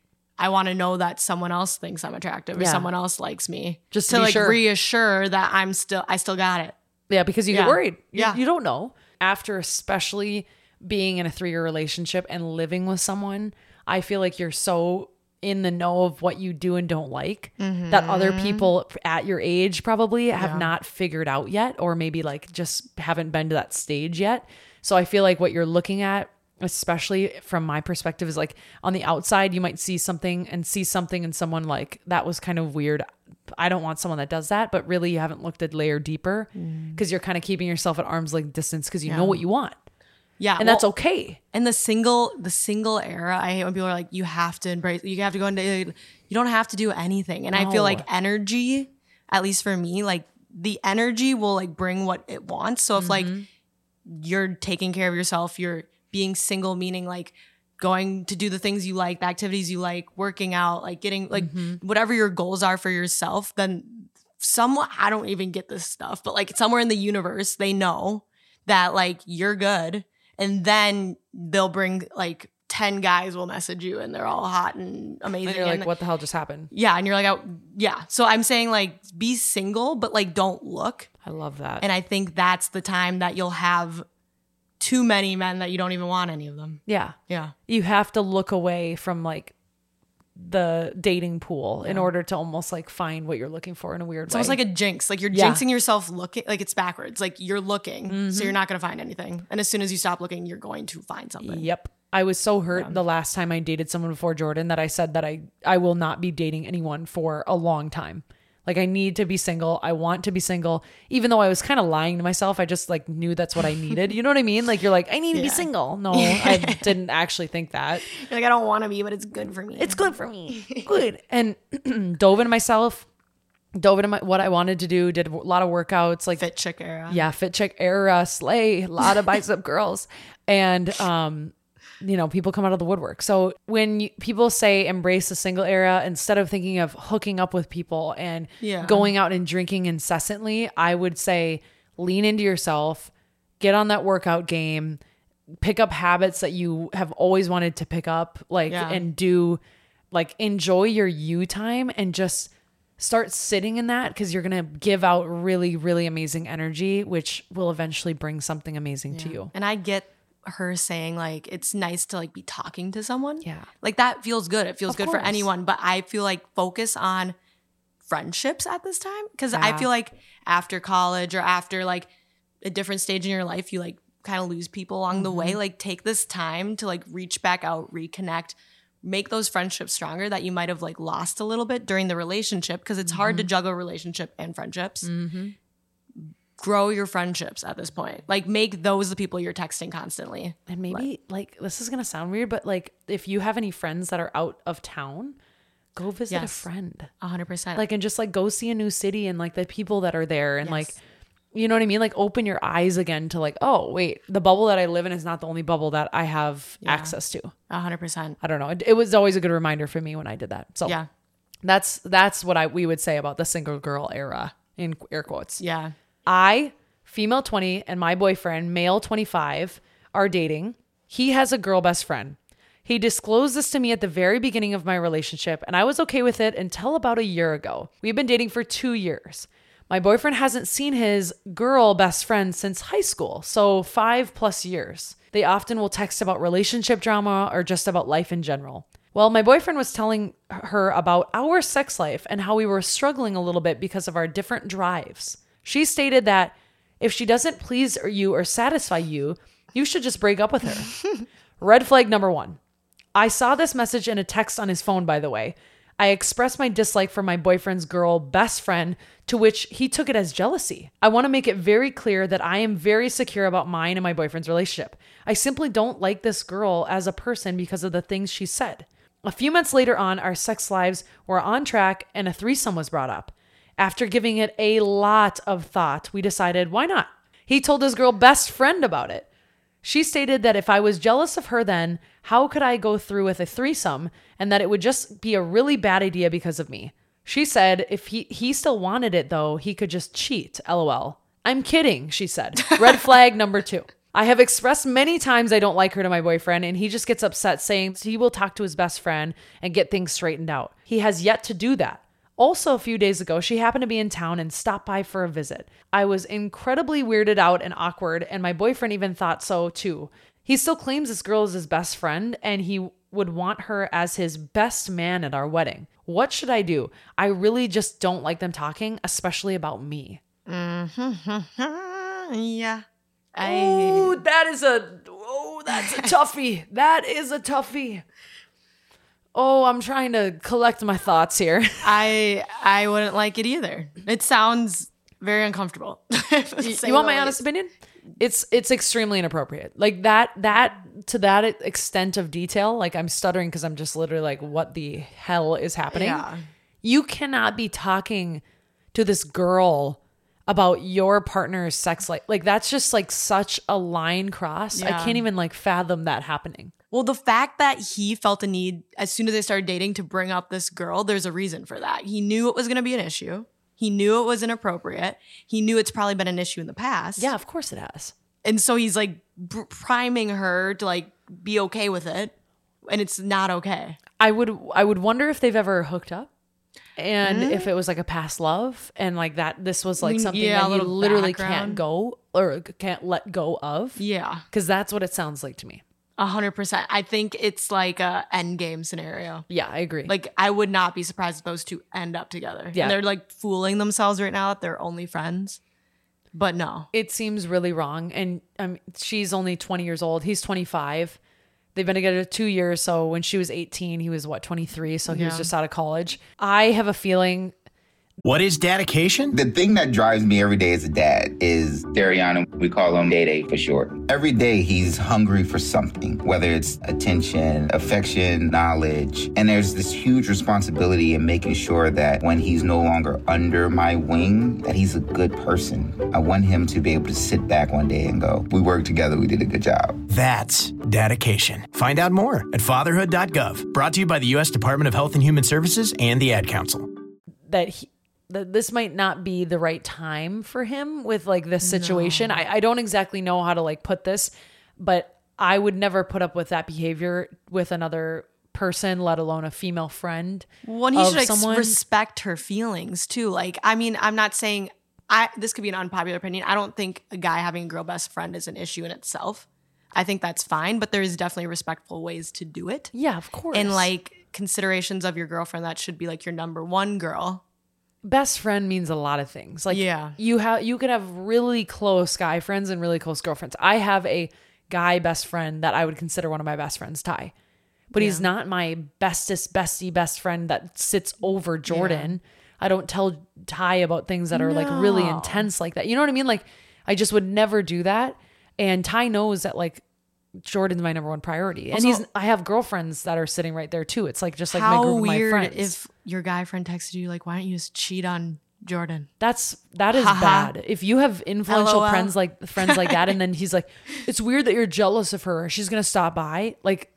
I want to know that someone else thinks I'm attractive or Yeah. someone else likes me. Just to to be like sure. reassure that I'm still, I still got it. Yeah, because you Yeah. get worried. You, Yeah. you don't know. After especially being in a three-year relationship and living with someone, I feel like you're so in the know of what you do and don't like that other people at your age probably have Yeah. not figured out yet, or maybe like just haven't been to that stage yet. So I feel like what you're looking at, especially from my perspective, is like on the outside, you might see something and see something in someone like that was kind of weird. I don't want someone that does that, but really you haven't looked a layer deeper because you're kind of keeping yourself at arm's length distance because you Yeah. know what you want. Yeah. And that's well, okay. And the single, the single era, I hate when people are like, you have to embrace, you have to go into, you don't have to do anything. And I feel No. like energy, at least for me, like the energy will like bring what it wants. So if like you're taking care of yourself. You're being single, meaning like going to do the things you like, the activities you like, working out, like getting like mm-hmm. whatever your goals are for yourself, then somewhat, I don't even get this stuff, but like somewhere in the universe, they know that like you're good. And then they'll bring like ten guys will message you and they're all hot and amazing. And you're like, and, what the hell just happened? Yeah. And you're like, oh, yeah. So I'm saying like be single, but like don't look. I love that. And I think that's the time that you'll have too many men that you don't even want any of them. Yeah. Yeah. You have to look away from like the dating pool yeah. in order to almost like find what you're looking for in a weird it's way. It's almost like a jinx. Like you're yeah. jinxing yourself looking, like it's backwards. Like you're looking, mm-hmm. so you're not going to find anything. And as soon as you stop looking, you're going to find something. Yep. I was so hurt yeah. the last time I dated someone before Jordan that I said that I, I will not be dating anyone for a long time. Like I need to be single. I want to be single. Even though I was kind of lying to myself, I just like knew that's what I needed. You know what I mean? Like you're like, I need to yeah. be single. No, I didn't actually think that. You're like, I don't want to be, but it's good for me. It's good for me. Good. And dove into myself, dove into my, what I wanted to do, did a lot of workouts. Like fit chick era. Yeah, fit chick era, slay, a lot of bicep girls. And um you know, people come out of the woodwork. So when you, people say embrace the single era, instead of thinking of hooking up with people and yeah. going out and drinking incessantly, I would say lean into yourself, get on that workout game, pick up habits that you have always wanted to pick up, like, yeah. and do like enjoy your you time and just start sitting in that because you're going to give out really, really amazing energy, which will eventually bring something amazing yeah. to you. And I get her saying like it's nice to like be talking to someone. Yeah. Like that feels good. It feels Of good course. for anyone. But I feel like focus on friendships at this time. Cause Yeah. I feel like after college or after like a different stage in your life, you like kind of lose people along mm-hmm. the way. Like take this time to like reach back out, reconnect, make those friendships stronger that you might have like lost a little bit during the relationship. Cause it's mm-hmm. hard to juggle relationship and friendships. Mm-hmm. Grow your friendships at this point. Like make those the people you're texting constantly. And maybe like, like this is going to sound weird, but like if you have any friends that are out of town, go visit yes. a friend. A hundred percent. Like, and just like go see a new city and like the people that are there and yes. like, you know what I mean? Like open your eyes again to like, oh wait, the bubble that I live in is not the only bubble that I have yeah. access to. A hundred percent. I don't know. It, it was always a good reminder for me when I did that. So yeah, that's, that's what I, we would say about the single girl era in air quotes. Yeah. I, female twenty, and my boyfriend, male twenty-five, are dating. He has a girl best friend. He disclosed this to me at the very beginning of my relationship, and I was okay with it until about a year ago. We've been dating for two years. My boyfriend hasn't seen his girl best friend since high school, so five plus years. They often will text about relationship drama or just about life in general. Well, my boyfriend was telling her about our sex life and how we were struggling a little bit because of our different drives. She stated that if she doesn't please you or satisfy you, you should just break up with her. Red flag number one. I saw this message in a text on his phone, by the way. I expressed my dislike for my boyfriend's girl best friend, to which he took it as jealousy. I want to make it very clear that I am very secure about mine and my boyfriend's relationship. I simply don't like this girl as a person because of the things she said. A few months later on, our sex lives were on track and a threesome was brought up. After giving it a lot of thought, we decided, why not? He told his girl best friend about it. She stated that if I was jealous of her then, how could I go through with a threesome and that it would just be a really bad idea because of me? She said if he, he still wanted it though, he could just cheat, lol. I'm kidding, she said. Red flag number two. I have expressed many times I don't like her to my boyfriend, and he just gets upset saying he will talk to his best friend and get things straightened out. He has yet to do that. Also, a few days ago, she happened to be in town and stopped by for a visit. I was incredibly weirded out and awkward, and my boyfriend even thought so too. He still claims this girl is his best friend, and he would want her as his best man at our wedding. What should I do? I really just don't like them talking, especially about me. Mm-hmm. Yeah. I... Oh, that is a, oh, that's a toughie. That is a toughie. Oh, I'm trying to collect my thoughts here. I I wouldn't like it either. It sounds very uncomfortable. You want my honest opinion? It's it's extremely inappropriate. Like that that to that extent of detail. Like I'm stuttering because I'm just literally like, what the hell is happening? Yeah. You cannot be talking to this girl about your partner's sex life. Like that's just like such a line cross. Yeah. I can't even like fathom that happening. Well, the fact that he felt a need as soon as they started dating to bring up this girl, there's a reason for that. He knew it was going to be an issue. He knew it was inappropriate. He knew it's probably been an issue in the past. Yeah, of course it has. And so he's like br- priming her to like be okay with it. And it's not okay. I would I would wonder if they've ever hooked up. And Mm-hmm. if it was like a past love and like that, this was like mean, something yeah, a that he little literally background. can't go or can't let go of. Yeah. Because that's what it sounds like to me. A hundred percent. I think it's like a end game scenario. Yeah, I agree. Like I would not be surprised if those two end up together. Yeah. And they're like fooling themselves right now that they're only friends. But no. it seems really wrong. And um, she's only twenty years old. He's twenty-five. They've been together two years. So when she was eighteen, he was what, twenty-three. So he was Yeah. just out of college. I have a feeling. What is dedication? The thing that drives me every day as a dad is Dariana. We call him Day Day for short. Every day he's hungry for something, whether it's attention, affection, knowledge. And there's this huge responsibility in making sure that when he's no longer under my wing, that he's a good person. I want him to be able to sit back one day and go, we worked together, we did a good job. That's dedication. Find out more at fatherhood dot gov. Brought to you by the U S Department of Health and Human Services and the Ad Council. That he, that this might not be the right time for him with like this situation. No. I, I don't exactly know how to like put this, but I would never put up with that behavior with another person, let alone a female friend. Well, he of should like, someone. respect her feelings too. Like, I mean, I'm not saying I. This could be an unpopular opinion. I don't think a guy having a girl best friend is an issue in itself. I think that's fine, but there is definitely respectful ways to do it. Yeah, of course. And like considerations of your girlfriend, that should be like your number one girl. Best friend means a lot of things. Like Yeah. you have you could have really close guy friends and really close girlfriends. I have a guy best friend that I would consider one of my best friends, Ty. But he's not my bestest, bestie, best friend that sits over Jordan. I don't tell Ty about things that are like really No. intense like that. You know what I mean? Like I just would never do that. And Ty knows that like Jordan's my number one priority. And Also- he's I have girlfriends that are sitting right there too. It's like just like my How group of my weird friends. if your guy friend texted you like, "Why don't you just cheat on Jordan?" That's that is Haha. bad. If you have influential LOL. friends like friends like that, and then he's like, "It's weird that you're jealous of her. She's gonna stop by." Like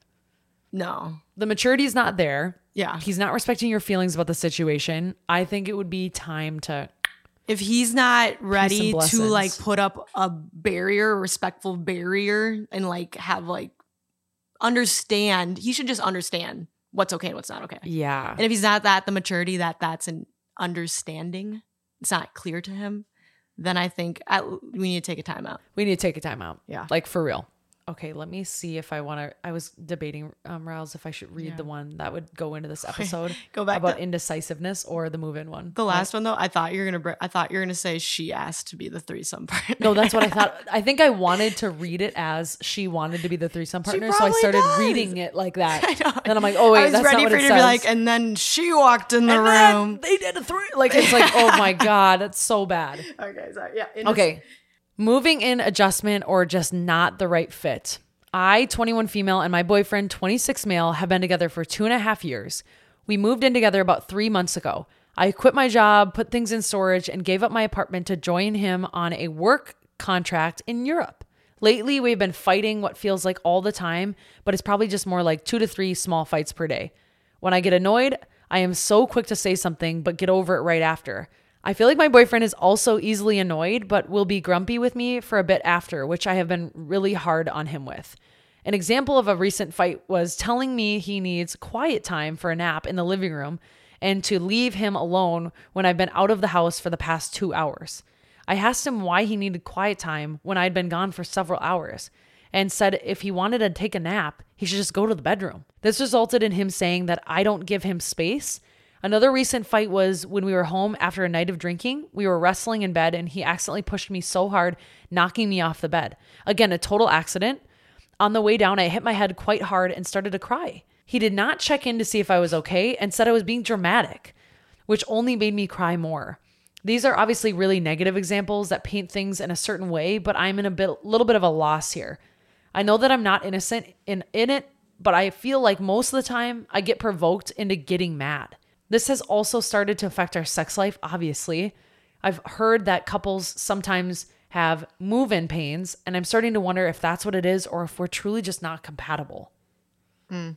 No. the maturity is not there. Yeah. He's not respecting your feelings about the situation. I think it would be time to. If he's not ready to blessings. like put up a barrier, a respectful barrier, and like have like understand, he should just understand what's okay and what's not okay. Yeah. And if he's not that the maturity that that's an understanding, it's not clear to him, then I think I, we need to take a time out. We need to take a time out. Yeah. Like for real. Okay, let me see if I want to. I was debating, um, Rouse, if I should read Yeah. the one that would go into this episode Go back about to- indecisiveness or the move-in one. The last one though, I thought you were gonna. Br- I thought you were gonna say she asked to be the threesome partner. No, that's what I thought. I think I wanted to read it as she wanted to be the threesome partner, so I probably started does. reading it like that. I know. Then I'm like, oh wait, I was that's ready not what for it you says. to be like, and then she walked in the And then room. they did a three. Like it's like, oh my god, that's so bad. Okay, sorry. Yeah. in Okay, moving in adjustment or just not the right fit. I, twenty-one female, and my boyfriend, twenty-six male, have been together for two and a half years. We moved in together about three months ago. I quit my job, put things in storage, and gave up my apartment to join him on a work contract in Europe. Lately, we've been fighting what feels like all the time, but it's probably just more like two to three small fights per day. When I get annoyed, I am so quick to say something, but get over it right after. I feel like my boyfriend is also easily annoyed, but will be grumpy with me for a bit after, which I have been really hard on him with. An example of a recent fight was telling me he needs quiet time for a nap in the living room and to leave him alone when I've been out of the house for the past two hours. I asked him why he needed quiet time when I'd been gone for several hours and said if he wanted to take a nap, he should just go to the bedroom. This resulted in him saying that I don't give him space. Another recent fight was when we were home after a night of drinking. We were wrestling in bed and he accidentally pushed me so hard, knocking me off the bed. Again, a total accident. On the way down, I hit my head quite hard and started to cry. He did not check in to see if I was okay and said I was being dramatic, which only made me cry more. These are obviously really negative examples that paint things in a certain way, but I'm in a bit, little bit of a loss here. I know that I'm not innocent in, in it, but I feel like most of the time I get provoked into getting mad. This has also started to affect our sex life, obviously. I've heard that couples sometimes have move-in pains, and I'm starting to wonder if that's what it is or if we're truly just not compatible. Mm.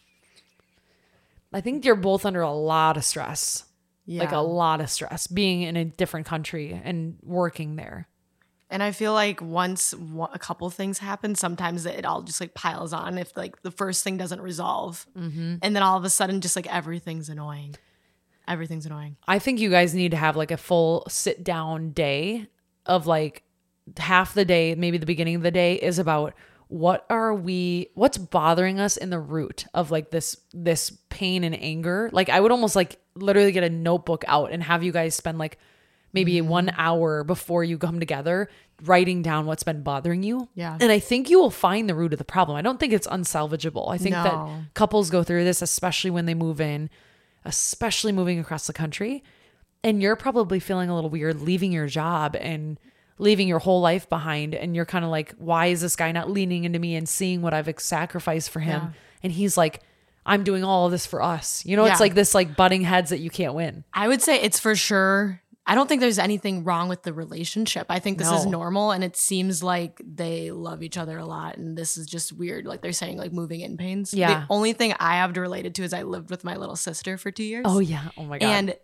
I think you're both under a lot of stress. Yeah. Like a lot of stress being in a different country and working there. And I feel like once a couple things happen, sometimes it all just like piles on if like the first thing doesn't resolve. Mm-hmm. And then all of a sudden just like everything's annoying. Everything's annoying. I think you guys need to have like a full sit down day of like half the day, maybe the beginning of the day is about what are we, what's bothering us in the root of like this, this pain and anger. Like I would almost like literally get a notebook out and have you guys spend like maybe mm-hmm. one hour before you come together writing down what's been bothering you. Yeah. And I think you will find the root of the problem. I don't think it's unsalvageable. I think No. that couples go through this, especially when they move in, especially moving across the country. And you're probably feeling a little weird leaving your job and leaving your whole life behind. And you're kind of like, why is this guy not leaning into me and seeing what I've sacrificed for him? Yeah. And he's like, I'm doing all of this for us. You know, Yeah. it's like this like butting heads that you can't win. I would say it's for sure. I don't think there's anything wrong with the relationship. I think this No. is normal, and it seems like they love each other a lot, and this is just weird. Like they're saying, like moving in pains. Yeah. The only thing I have to relate it to is I lived with my little sister for two years. Oh yeah. Oh my God. And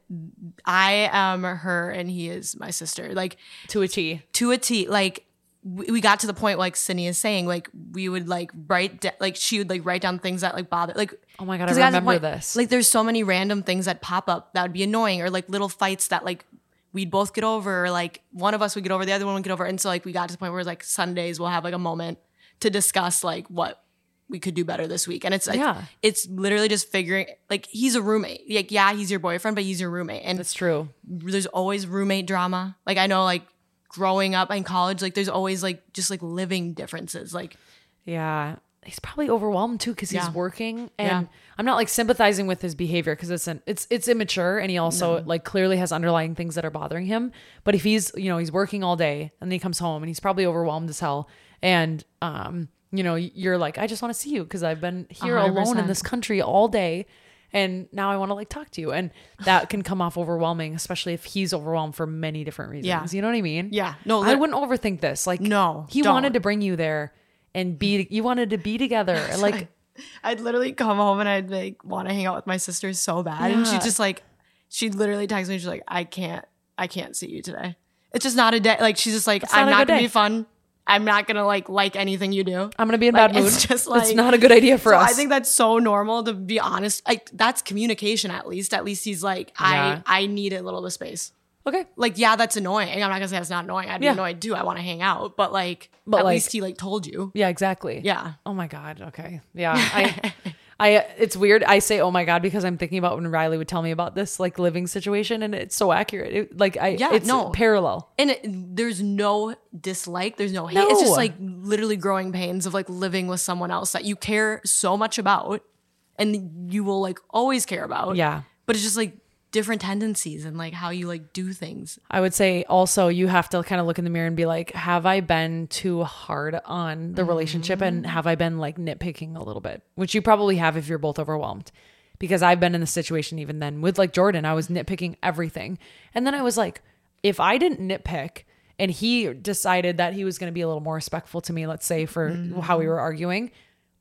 I am her, and he is my sister. Like to a T. to a T. Like we we got to the point, like Sydney is saying, like we would like write, da- like she would like write down things that like bother, like. Oh my God. I 'cause it got to the remember point- this. Like there's so many random things that pop up that would be annoying, or like little fights that like we'd both get over, or like one of us would get over, the other one would get over. And so like we got to the point where like Sundays we'll have like a moment to discuss like what we could do better this week. And it's like, Yeah. it's literally just figuring, like he's a roommate. Like, yeah, he's your boyfriend, but he's your roommate. And That's true. there's always roommate drama. Like I know like growing up in college, like there's always like just like living differences. Like Yeah. He's probably overwhelmed too because he's Yeah. working, and Yeah. I'm not like sympathizing with his behavior because it's an it's it's immature, and he also like clearly has underlying things that are bothering him. But if he's you know he's working all day and then he comes home and he's probably overwhelmed as hell, and um you know you're like, I just want to see you because I've been here one hundred alone in percent. this country all day, and now I want to like talk to you, and that can come off overwhelming, especially if he's overwhelmed for many different reasons. Yeah. You know what I mean? Yeah. No, I lit- wouldn't overthink this. Like No, he don't. wanted to bring you there. And be you wanted to be together. Like I'd literally come home and I'd like want to hang out with my sister so bad. And Yeah. she'd just like, she'd literally text me. She's like, I can't, I can't see you today. It's just not a day. Like, she's just like, not I'm a not good going to day. be fun. I'm not going to like, like anything you do. I'm gonna be in Like, bad mood. it's just like- it's not a good idea for so us. I think that's so normal, to be honest. Like that's communication at least. At least he's like, Yeah. I, I need a little bit of space. okay. Like, yeah, that's annoying. I'm not gonna say that's not annoying. I'd be Yeah. annoyed too. I want to hang out, but like, But, at like- least he like told you. Yeah, exactly. Yeah. Oh my God. Okay. Yeah. I, I, it's weird. I say, oh my God, because I'm thinking about when Riley would tell me about this like living situation, and it's so accurate. It, like I, Yeah, it's no. parallel. And it, there's no dislike, there's no hate. It's No. just like literally growing pains of like living with someone else that you care so much about and you will like always care about. Yeah. But it's just like different tendencies and like how you like do things. I would say also you have to kind of look in the mirror and be like, have I been too hard on the relationship, and have I been like nitpicking a little bit? Which you probably have if you're both overwhelmed. Because I've been in the situation even then with like Jordan, I was nitpicking everything. And then I was like, if I didn't nitpick and he decided that he was going to be a little more respectful to me, let's say for how we were arguing,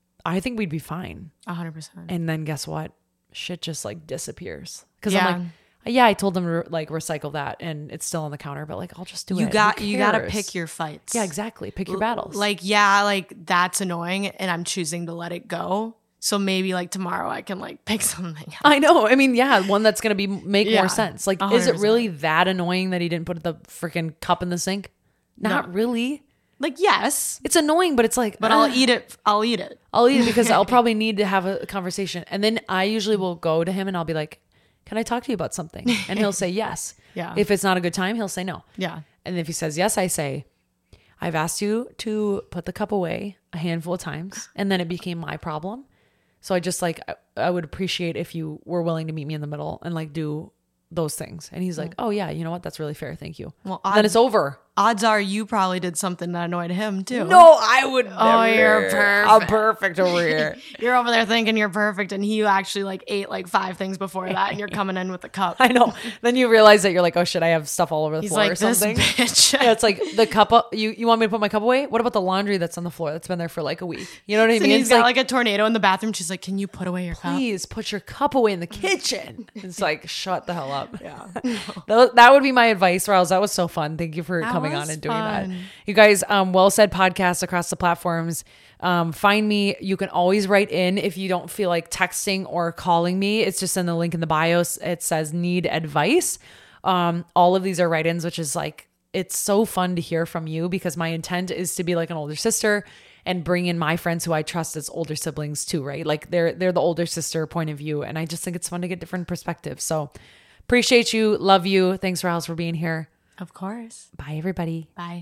I think we'd be fine. A hundred percent. And then guess what? Shit just like disappears. Because Yeah. I'm like, yeah, I told them to re- like recycle that, and it's still on the counter, but like I'll just do it. You Who got you gotta cares? pick your fights. Yeah, exactly. Pick your battles. Like, yeah, like that's annoying and I'm choosing to let it go. So maybe like tomorrow I can like pick something else. I know. I mean, yeah, one that's gonna be make Yeah, more sense. Like, one is hundred it percent. really that annoying that he didn't put the freaking cup in the sink? Not No. really. Like, yes, It's annoying, but it's like, but ah, I'll eat it. I'll eat it. I'll eat it because I'll probably need to have a conversation, and then I usually will go to him and I'll be like, "Can I talk to you about something?" And he'll say yes. Yeah. If it's not a good time, he'll say no. Yeah. And if he says yes, I say, I've asked you to put the cup away a handful of times, and then it became my problem. So I just like, I, I would appreciate if you were willing to meet me in the middle and like do those things. And he's like, oh yeah, you know what? That's really fair. Thank you. Well, then it's over. odds are you probably did something that annoyed him too. No, I would never. Oh, you're perfect. I'm perfect over here. You're over there thinking you're perfect, and he actually like ate like five things before that, and you're coming in with a cup. I know. Then you realize that you're like, oh shit, I have stuff all over the He's floor like, or something. this bitch. Yeah, it's like the cup. Up, you you want me to put my cup away? What about the laundry that's on the floor that's been there for like a week? You know what I So mean? he's It's got like, like a tornado in the bathroom. She's like, can you put away your cup? please put your cup away in the kitchen. It's like, shut the hell up. Yeah. that, that would be my advice, Riles. That was so fun. Thank you for That coming was on and doing fun. that. You guys, um, Well Said Podcast across the platforms. Um, find me. You can always write in if you don't feel like texting or calling me. It's just in the link in the bio. It says need advice. Um, all of these are write-ins, which is like, it's so fun to hear from you because my intent is to be like an older sister and bring in my friends who I trust as older siblings too, right? Like they're they're the older sister point of view. And I just think it's fun to get different perspectives. So appreciate you. Love you. Thanks, Riles, for being here. Of course. Bye, everybody. Bye.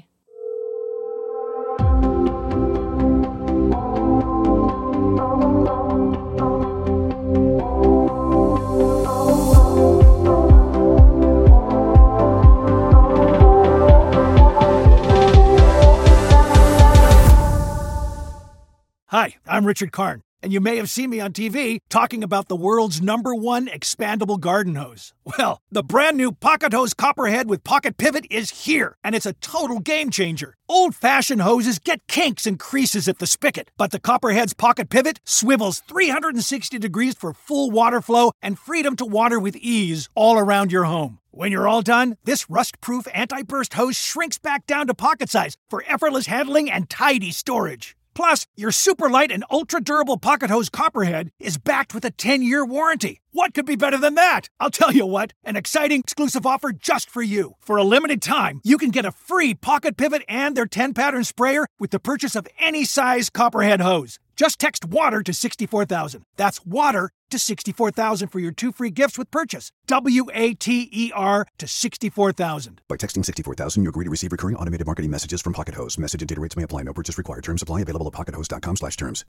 Hi, I'm Richard Karn, and you may have seen me on T V talking about the world's number one expandable garden hose. Well, the brand new Pocket Hose Copperhead with Pocket Pivot is here, and it's a total game changer. Old-fashioned hoses get kinks and creases at the spigot, but the Copperhead's Pocket Pivot swivels three hundred sixty degrees for full water flow and freedom to water with ease all around your home. When you're all done, this rust-proof anti-burst hose shrinks back down to pocket size for effortless handling and tidy storage. Plus, your super light and ultra-durable Pocket Hose Copperhead is backed with a ten-year warranty. What could be better than that? I'll tell you what, an exciting exclusive offer just for you. For a limited time, you can get a free Pocket Pivot and their ten-pattern sprayer with the purchase of any size Copperhead hose. Just text WATER to sixty-four thousand. That's WATER to sixty-four thousand for your two free gifts with purchase. W A T E R to sixty-four thousand. By texting sixty-four thousand, you agree to receive recurring automated marketing messages from Pocket Hose. Message and data rates may apply. No purchase required. Terms apply. Available at pocket hose dot com slash terms.